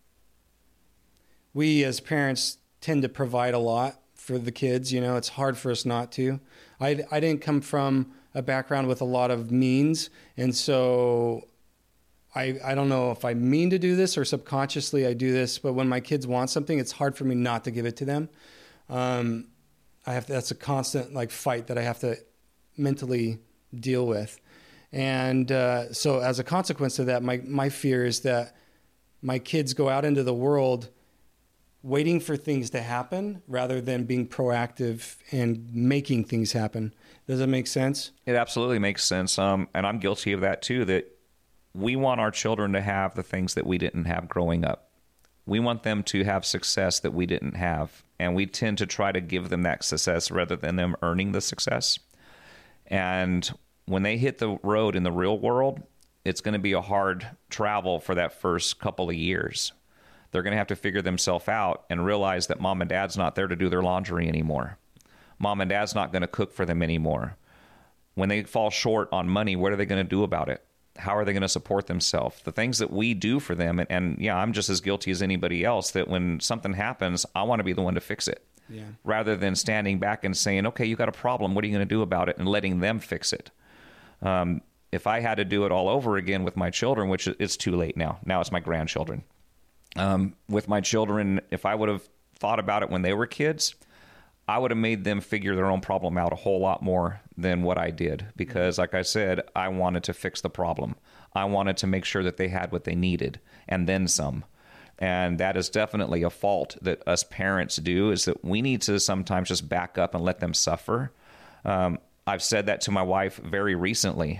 we as parents tend to provide a lot for the kids. You know, it's hard for us not to. I, I didn't come from a background with a lot of means, and so I I don't know if I mean to do this or subconsciously I do this, but when my kids want something, it's hard for me not to give it to them. Um, I have to, that's a constant like fight that I have to mentally deal with. And uh, so as a consequence of that, my, my fear is that my kids go out into the world waiting for things to happen rather than being proactive and making things happen. Does that make sense? It absolutely makes sense. Um, and I'm guilty of that too, that we want our children to have the things that we didn't have growing up. We want them to have success that we didn't have. And we tend to try to give them that success rather than them earning the success. And when they hit the road in the real world, it's going to be a hard travel for that first couple of years. They're going to have to figure themselves out and realize that mom and dad's not there to do their laundry anymore. Mom and dad's not going to cook for them anymore. When they fall short on money, what are they going to do about it? How are they going to support themselves? The things that we do for them, and, and yeah, I'm just as guilty as anybody else, that when something happens, I want to be the one to fix it. Yeah. Rather than standing back and saying, okay, you got a problem, what are you going to do about it? And letting them fix it. Um, if I had to do it all over again with my children, which it's too late now. Now it's my grandchildren. Um, with my children, if I would have thought about it when they were kids, I would have made them figure their own problem out a whole lot more than what I did. Because like I said, I wanted to fix the problem. I wanted to make sure that they had what they needed and then some. And that is definitely a fault that us parents do, is that we need to sometimes just back up and let them suffer. Um, I've said that to my wife very recently,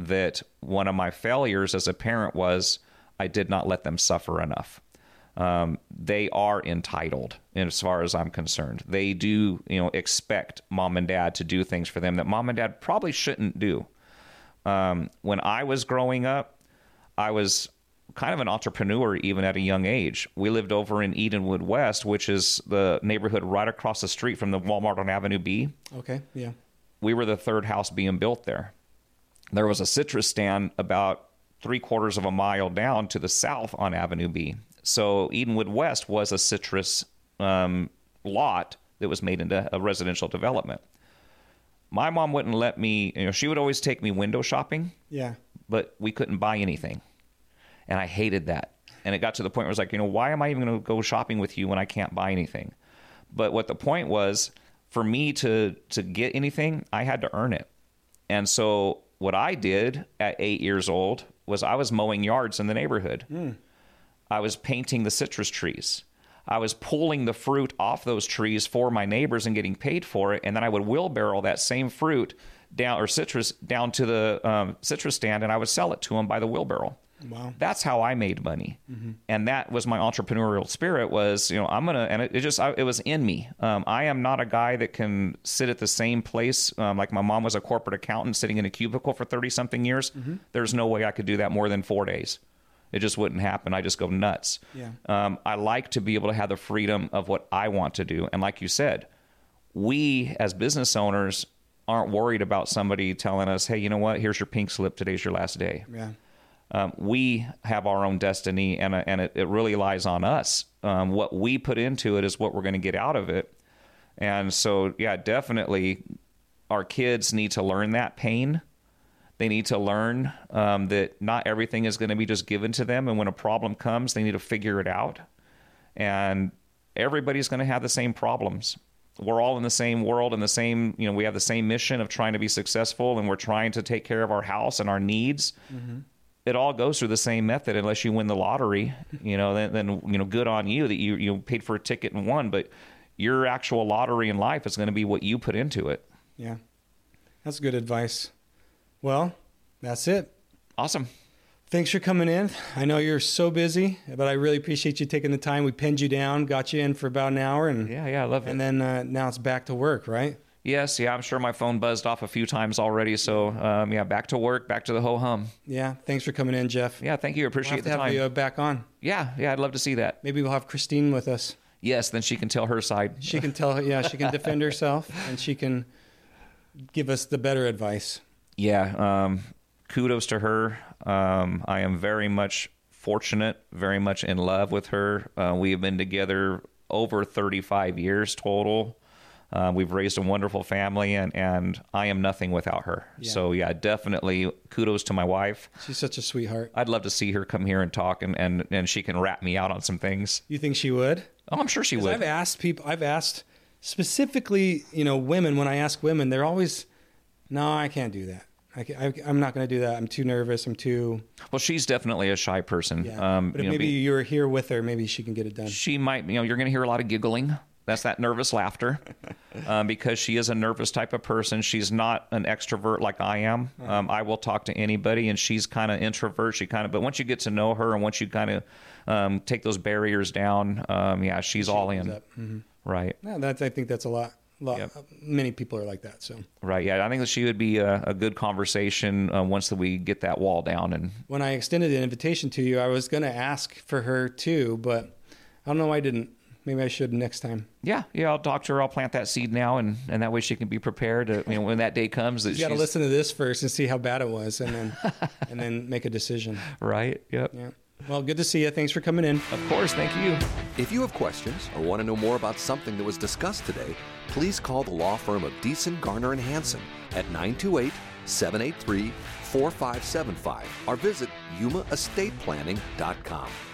that one of my failures as a parent was I did not let them suffer enough. Um, they are entitled, as far as I'm concerned. They do, you know, expect mom and dad to do things for them that mom and dad probably shouldn't do. Um, when I was growing up, I was kind of an entrepreneur even at a young age. We lived over in Edenwood West, which is the neighborhood right across the street from the Walmart on Avenue B. Okay, yeah. We were the third house being built there. There was a citrus stand about three quarters of a mile down to the south on Avenue B. So Edenwood West was a citrus um, lot that was made into a residential development. My mom wouldn't let me, you know, she would always take me window shopping. Yeah. But we couldn't buy anything. And I hated that. And it got to the point where it was like, you know, why am I even going to go shopping with you when I can't buy anything? But what the point was, for me to to get anything, I had to earn it. And so what I did at eight years old was I was mowing yards in the neighborhood. Mm. I was painting the citrus trees. I was pulling the fruit off those trees for my neighbors and getting paid for it. And then I would wheelbarrow that same fruit down, or citrus, down to the um, citrus stand, and I would sell it to them by the wheelbarrow. Wow. That's how I made money. Mm-hmm. And that was my entrepreneurial spirit was, you know, I'm going to, and it, it just, I, it was in me. Um, I am not a guy that can sit at the same place. Um, like my mom was a corporate accountant sitting in a cubicle for thirty something years. Mm-hmm. There's no way I could do that more than four days. It just wouldn't happen. I just go nuts. Yeah. Um, I like to be able to have the freedom of what I want to do. And like you said, we as business owners aren't worried about somebody telling us, hey, you know what, here's your pink slip. Today's your last day. Yeah. Um, we have our own destiny, and, uh, and it, it really lies on us. Um, what we put into it is what we're going to get out of it. And so, yeah, definitely our kids need to learn that pain. They need to learn um, that not everything is going to be just given to them. And when a problem comes, they need to figure it out. And everybody's going to have the same problems. We're all in the same world and the same, you know, we have the same mission of trying to be successful, and we're trying to take care of our house and our needs. Mm-hmm. It all goes through the same method, unless you win the lottery, you know, then, then, you know, good on you that you, you paid for a ticket and won, but your actual lottery in life is going to be what you put into it. Yeah. That's good advice. Well, that's it. Awesome. Thanks for coming in. I know you're so busy, but I really appreciate you taking the time. We pinned you down, got you in for about an hour, and yeah, yeah, I love it. And then uh, now it's back to work, right? Yes, yeah, I'm sure my phone buzzed off a few times already. So, um, yeah, back to work, back to the ho hum. Yeah, thanks for coming in, Jeff. Yeah, thank you. I appreciate we'll the have time. To have you uh, back on. Yeah, yeah, I'd love to see that. Maybe we'll have Christine with us. Yes, then she can tell her side. She can tell, yeah, she can defend herself, and she can give us the better advice. Yeah, um, kudos to her. Um, I am very much fortunate, very much in love with her. Uh, we have been together over thirty-five years total. Uh, we've raised a wonderful family, and, and I am nothing without her. Yeah. So, yeah, definitely kudos to my wife. She's such a sweetheart. I'd love to see her come here and talk, and, and, and she can rat me out on some things. You think she would? Oh, I'm sure she would. I've asked people, I've asked specifically, you know, women, when I ask women, they're always, no, I can't do that. I, I, I'm not going to do that. I'm too nervous. I'm too... Well, she's definitely a shy person. Yeah. Um, but if you know, maybe be, you're here with her, maybe she can get it done. She might, you know, you're going to hear a lot of giggling. That's that nervous laughter um, because she is a nervous type of person. She's not an extrovert like I am. Um, I will talk to anybody, and she's kind of introvert. She kind of, but once you get to know her and once you kind of um, take those barriers down, um, yeah, she's she all in. Mm-hmm. Right. Yeah, that's, I think that's a lot. lot yep. Many people are like that. So. Right. Yeah. I think that she would be a, a good conversation uh, once that we get that wall down. And when I extended an invitation to you, I was going to ask for her too, but I don't know why I didn't. Maybe I should next time. Yeah, yeah. I'll talk to her. I'll plant that seed now, and, and that way she can be prepared. To, you know, when that day comes, that you got to listen to this first and see how bad it was, and then and then make a decision. Right. Yep. Yeah. Well, good to see you. Thanks for coming in. Of course. Thank you. If you have questions or want to know more about something that was discussed today, please call the law firm of Deason, Garner, and Hansen at nine two eight, seven eight three, four five seven five or visit yuma estate planning dot com.